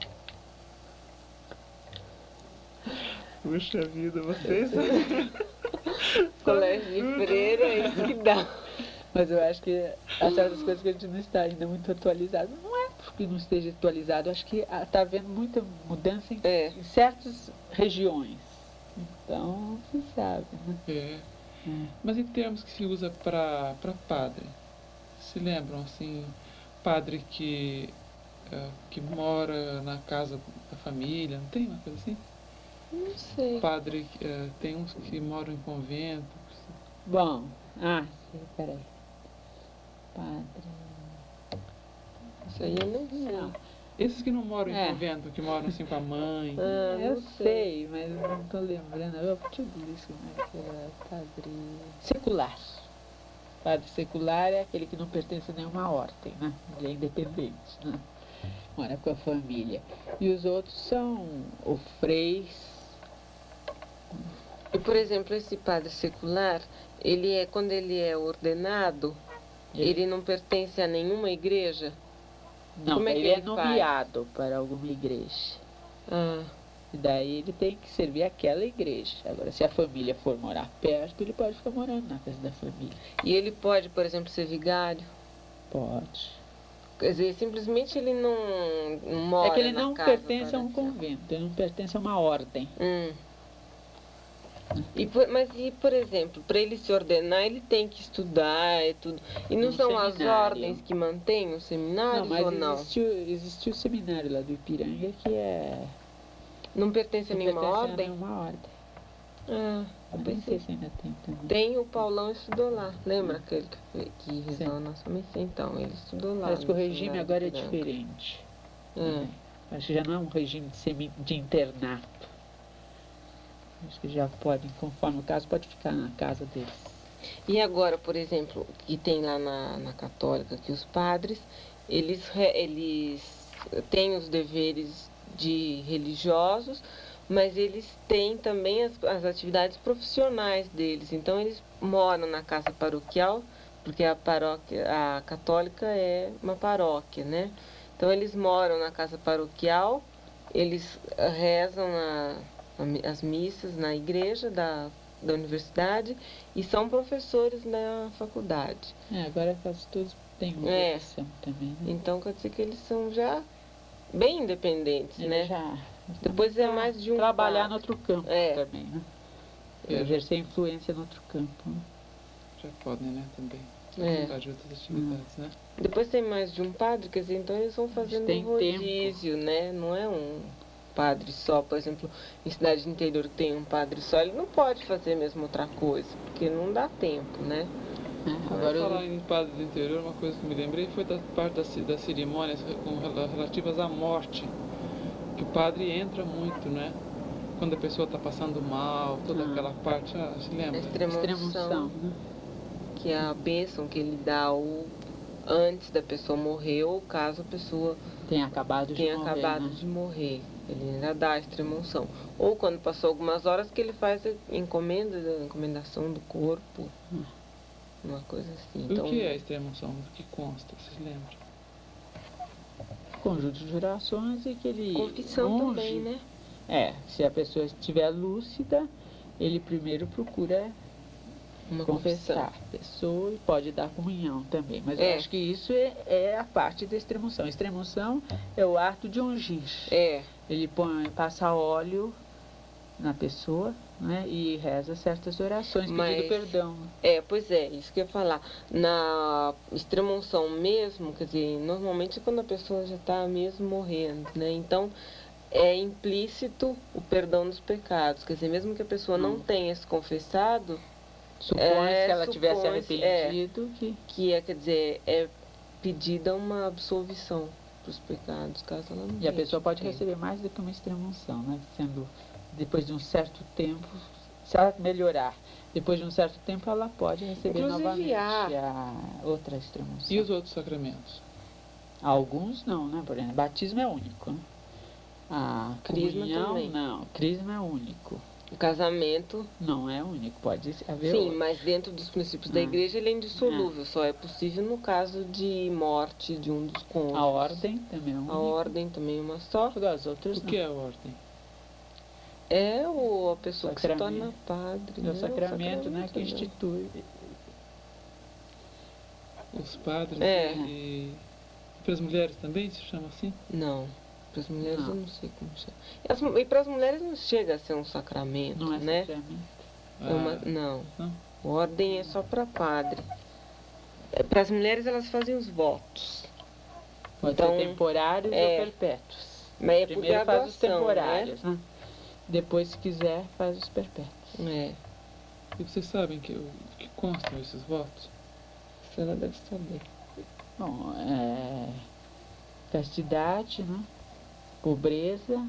Puxa vida, vocês... Colégio de freira, é isso que dá. Mas eu acho que há certas coisas que a gente não está ainda muito atualizado. Não é porque não esteja atualizado, eu acho que está havendo muita mudança em, É. em certas regiões. Então, não se sabe, né? É. Hum. Mas em termos que se usa para padre, se lembram, assim, padre que, eh, que mora na casa da família, não tem uma coisa assim? Não sei. Padre, eh, tem uns que moram em convento. Bom, ah, sim, peraí. Padre. Isso aí eu não sei. Não, Esses que não moram É. em convento, que moram assim com a mãe. Ah, eu não sei, mas não estou lembrando. Eu te disse como é que era padre secular. Padre secular é aquele que não pertence a nenhuma ordem, né? Ele é independente, né? Mora com a família. E os outros são o freis. E, por exemplo, esse padre secular, ele é, quando ele é ordenado, ele não pertence a nenhuma igreja? Não, como é que ele é ele faz? nomeado para alguma igreja. Ah, E daí ele tem que servir aquela igreja. Agora, se a família for morar perto, ele pode ficar morando na casa da família. e ele pode, por exemplo, ser vigário? Pode. Quer dizer, simplesmente ele não, não mora É que ele na não casa pertence a um paroquial. convento, ele não pertence a uma ordem. Hum. E, por- mas e, por exemplo, para ele se ordenar, ele tem que estudar e tudo. E não Um são as seminário. ordens que mantêm os Não, seminários mas ou não? existiu, existiu o seminário lá do Ipiranga que é. Não pertence a não nenhuma pertence a ordem? nenhuma ordem. Ah, eu Nem pensei. sei se ainda tem também. Tem, o Paulão estudou lá. Lembra aquele que, foi- que rezou Sim. a nossa missa? Então, ele estudou lá. Parece que o no regime seminário agora é do Ipiranga. diferente. É. Acho que já não é um regime de, semi, de internato. Acho que já pode, conforme o caso, pode ficar na casa deles. E agora, por exemplo, que tem lá na, na Católica, que os padres, eles, re- eles têm os deveres de religiosos, mas eles têm também as, as atividades profissionais deles. Então, eles moram na casa paroquial, porque a paróquia, a católica é uma paróquia, né? Então eles moram na casa paroquial, eles rezam na, as missas na igreja da, da universidade e são professores na faculdade. É, agora quase todos têm uma É. profissão também, né? Então quer dizer que eles são já bem independentes, Eles né? já Depois é mais de um trabalhar par- no outro campo É. também, né? É. Exercer influência no outro campo, né? Já podem, né, também. É. Fazer outras atividades, né? Depois tem mais de um padre, quer dizer, então eles vão fazendo têm um rodízio, né? Não é um padre só, por exemplo, em cidade interior que tem um padre só, ele não pode fazer mesmo outra coisa, porque não dá tempo, né? É, Agora, agora falar eu- em padre do interior, uma coisa que me lembrei foi da parte das, das cerimônias com, rela- relativas à morte, que o padre entra muito, né? Quando a pessoa está passando mal, toda Ah. aquela parte, ah, se A lembra? extremunção, extremunção, né? que é a bênção que ele dá o, antes da pessoa morrer, ou caso a pessoa Tem acabado de tenha morrer, acabado né? de morrer. Ele ainda dá a extremunção. Ou quando passou algumas horas que ele faz a encomenda, a encomendação do corpo. Hum. Uma coisa assim. O Então, que é a extrema-unção? Do que consta? Vocês lembram? Conjunto de orações e que ele confissão unge. também, né? É, se a pessoa estiver lúcida, ele primeiro procura Uma confessar confissão. a pessoa e pode dar comunhão também. Mas É. eu acho que isso é, é a parte da extremunção. A extremunção é o ato de ungir. É, Ele põe, passa óleo na pessoa, né, e reza certas orações, Mas- pedindo perdão. é, pois é, isso que eu ia falar. Na extremunção mesmo, quer dizer, normalmente é quando a pessoa já está mesmo morrendo, né? Então, é implícito o perdão dos pecados. Quer dizer, mesmo que a pessoa não Hum. tenha se confessado, Supõe É, se ela tivesse supõe-se, é. arrependido que que é, quer dizer, é pedida uma absolvição dos pecados, caso ela não e a tenha pessoa pode tido. receber mais do que uma extremunção, né? Sendo depois de um certo tempo, se ela melhorar, depois de um certo tempo ela pode receber Inclusive, novamente há- a outra extremunção. E os outros sacramentos? Alguns não, né? Por exemplo, batismo é único, né? A Crisma comunhão, também. não. Crisma é único. O casamento, Não é único, pode haver sim, outro. mas dentro dos princípios da Ah. igreja ele é indissolúvel, só é possível no caso de morte de um dos cônjuges. A ordem também é única. A ordem também é uma só. As outras O não. que é a ordem? É o, a pessoa que se Sacramento. torna padre. É né? o sacramento, né, que né? institui. Os padres É. e... Para as mulheres também se chama assim? Não, para as mulheres Não. eu não sei como chama. E, as mu- e para as mulheres não chega a ser um sacramento, Não é né? sacramento. É uma- Ah, não, não? ordem é só para padre. Para as mulheres elas fazem os votos, Pode Então, ser temporários é. ou perpétuos. mas é por Primeiro faz os graduação, temporários, né? Depois, se quiser, faz os perpétuos. né? É, E vocês sabem que, o que constam esses votos? a senhora deve saber. Bom, é... castidade, né? Pobreza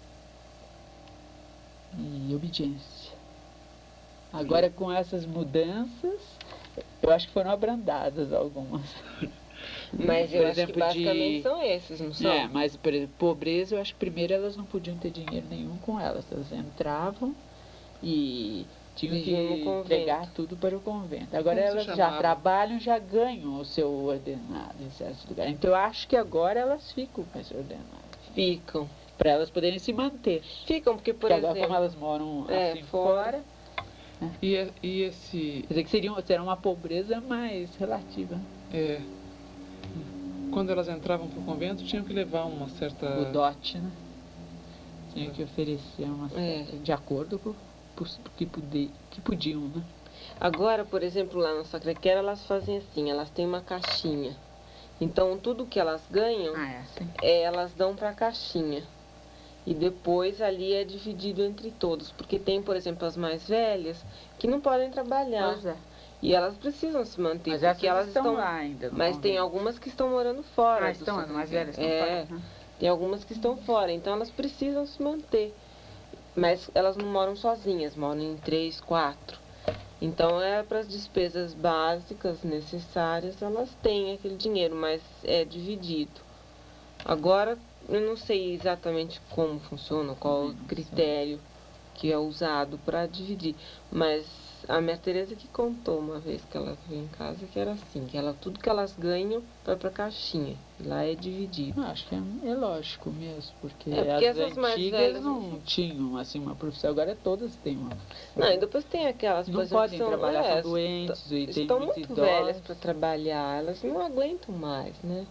e obediência. Agora, com essas mudanças, eu acho que foram abrandadas algumas. Mas Por eu acho exemplo, que basicamente de- são esses, não são? É, mas, por exemplo, pobreza, eu acho que primeiro elas não podiam ter dinheiro nenhum com elas. Elas entravam e tinham Viviam no que convento. entregar tudo para o convento. Agora Como se elas já chamava? trabalham, já ganham o seu ordenado em certos lugares. Então eu acho que agora elas ficam com esse ordenado. Ficam. Para elas poderem se manter. Ficam, porque, por Porque agora, exemplo... como elas moram é, assim fora. fora, E, e- e esse... quer dizer que seriam, será uma pobreza mais relativa. É, quando elas entravam para o convento, tinham que levar uma certa... O dote, né? Tinha que oferecer uma É. certa, de acordo com com o que, pude, que podiam, né? Agora, por exemplo, lá no Sacré-Cœur, elas fazem assim, elas têm uma caixinha. Então, tudo que elas ganham, Ah, é assim. é, elas dão para a caixinha. E depois ali é dividido entre todos. Porque tem, por exemplo, as mais velhas que não podem trabalhar. Pois é. E elas precisam se manter. Mas porque essas elas estão, lá ainda. no Mas tem convento. algumas que estão morando fora. Ah, do estão, as mais Sacré-Cœur. velhas estão É, fora. né? tem algumas que estão fora. Então, elas precisam se manter. Mas elas não moram sozinhas, moram em três, quatro. Então, é para as despesas básicas necessárias, elas têm aquele dinheiro, mas é dividido. Agora, eu não sei exatamente como funciona, qual o critério que é usado para dividir, mas a minha Tereza que contou uma vez que ela veio em casa que era assim, que ela, tudo que elas ganham vai pra caixinha. E lá é dividido. Não, acho que é, é lógico mesmo, porque, É, porque as essas mais antigas velhas não tinham assim uma profissão, agora todas têm uma. Não, e depois tem aquelas, por Não exemplo, podem que são, trabalhar, é, são doentes e tem estão muitos muito idosos. velhas para trabalhar, elas não aguentam mais, né?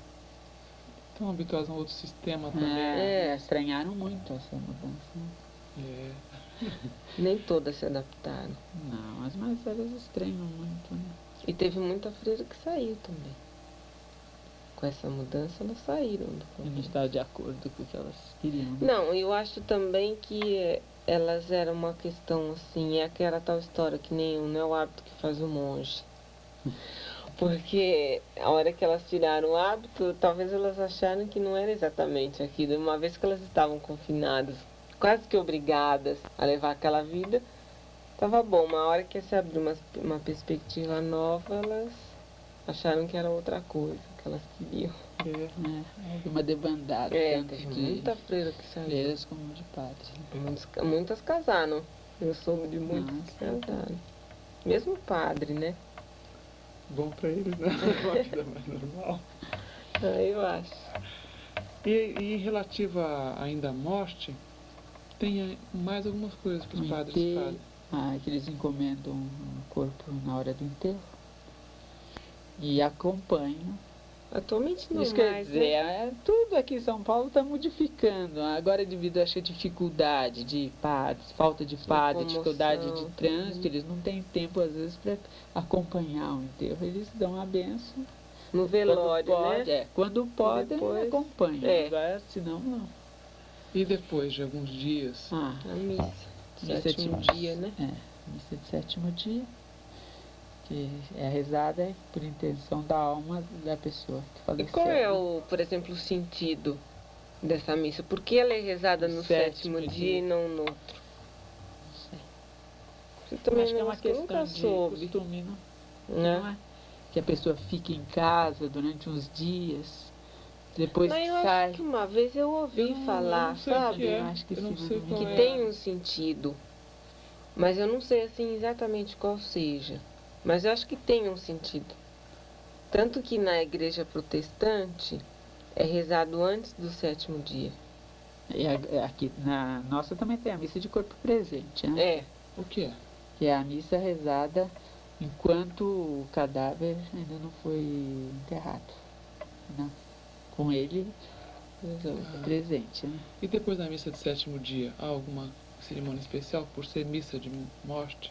Estão habituadas a um outro sistema também. É, é, estranharam muito essa mudança. É. Nem todas se adaptaram. Não, as mais velhas estranham muito, né? E teve muita freira que saiu também. Com essa mudança, elas saíram do E não convento. está de acordo com o que elas queriam. Né? Não, eu acho também que elas eram uma questão assim, é aquela tal história que nem não é o hábito que faz o monge. Porque a hora que elas tiraram o hábito, talvez elas acharam que não era exatamente aquilo. Uma vez que elas estavam confinadas, quase que obrigadas a levar aquela vida, estava bom. Uma hora que se abriu uma, uma perspectiva nova, elas acharam que era outra coisa que elas queriam. É, houve uma debandada, É, tanto teve de muita freira que saiu. freiras como de padres. Muitas, muitas casaram. Eu soube de muitas Nossa. que casaram. Mesmo padre, né? Bom pra eles, né? Uma vida mais normal. Ah, eu acho. E, e relativa ainda à morte, tem mais algumas coisas para os O padres enterro, fazem. ah, que eles encomendam o corpo na hora do enterro e acompanham. Atualmente não Isso quer mais, dizer, né? é, tudo aqui em São Paulo está modificando. Agora, devido acho, à dificuldade de padres, falta de padre, dificuldade de Locomoção, trânsito, uhum. eles não têm tempo, às vezes, para acompanhar o enterro. Eles dão a benção. No velório, quando pode, né? é, quando podem, depois- acompanham. é. Agora, senão, não. E depois de alguns dias, Ah, A missa. missa Sétimo de- dia, né? É, missa de sétimo dia, que é rezada por intenção da alma da pessoa que E faleceu. qual é né? o, por exemplo, o sentido dessa missa? Por que ela é rezada no sétimo, Sétimo dia, dia. e não no outro? Não sei. Isso Eu também acho que é é uma uma que eu questão nunca de soube. costume, não? Né? Não é? Que a pessoa fique em casa durante uns dias, depois Mas que eu sai. acho que uma vez eu ouvi Eu não- eu falar, não sei o que sabe? é. Eu acho que Eu não sim, sei mas qual Que é. tem um sentido. Mas eu não sei assim exatamente qual seja. Mas eu acho que tem um sentido. Tanto que na igreja protestante é rezado antes do sétimo dia. E a- aqui na nossa também tem a missa de corpo presente, né? É, O que é? Que é a missa rezada enquanto o cadáver ainda não foi enterrado. Né? Com ele presente, né? E depois da missa de sétimo dia, há alguma cerimônia especial por ser missa de morte?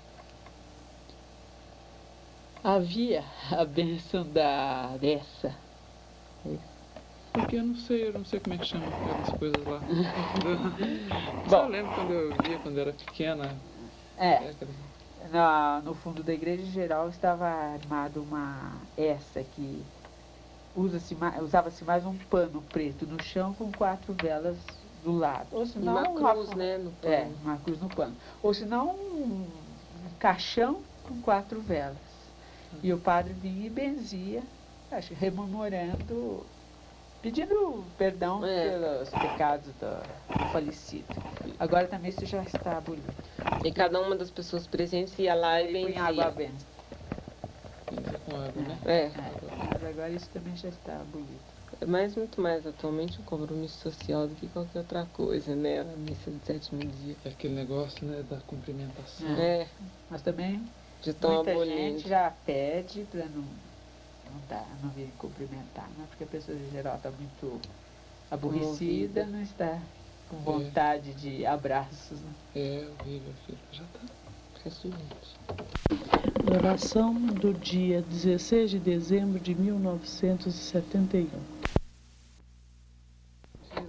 Havia a bênção da dessa. Porque eu não sei, eu não sei como é que chama aquelas coisas lá. Bom. Só lembro quando eu via quando era pequena. É, década. na, no fundo da igreja em geral estava armado uma essa que usa-se ma- usava-se mais um pano preto no chão com quatro velas do lado. Ou e senão uma cruz, fo- né, no É, pano. uma cruz no pano. Ou senão um, um caixão com quatro velas. E o padre vinha e benzia, acho que rememorando, pedindo perdão É. pelos pecados do, do falecido. Agora também isso já está abolido. E cada uma das pessoas presentes ia lá e Põe água benzia. benta. Benzer com água, né? É, É, mas agora isso também já está abolido. é mais, muito mais atualmente um compromisso social do que qualquer outra coisa, né? A missa de sétimo dia. É aquele negócio, né, da cumprimentação. É, Mas também já estão muita abolindo. gente já pede para não, não, dar, não vir cumprimentar, né? Porque a pessoa em geral está muito aborrecida, Comovida. não está com vontade de abraços. Né? É horrível aquilo. Já tá. Oração do dia dezesseis de dezembro de mil novecentos e setenta e um.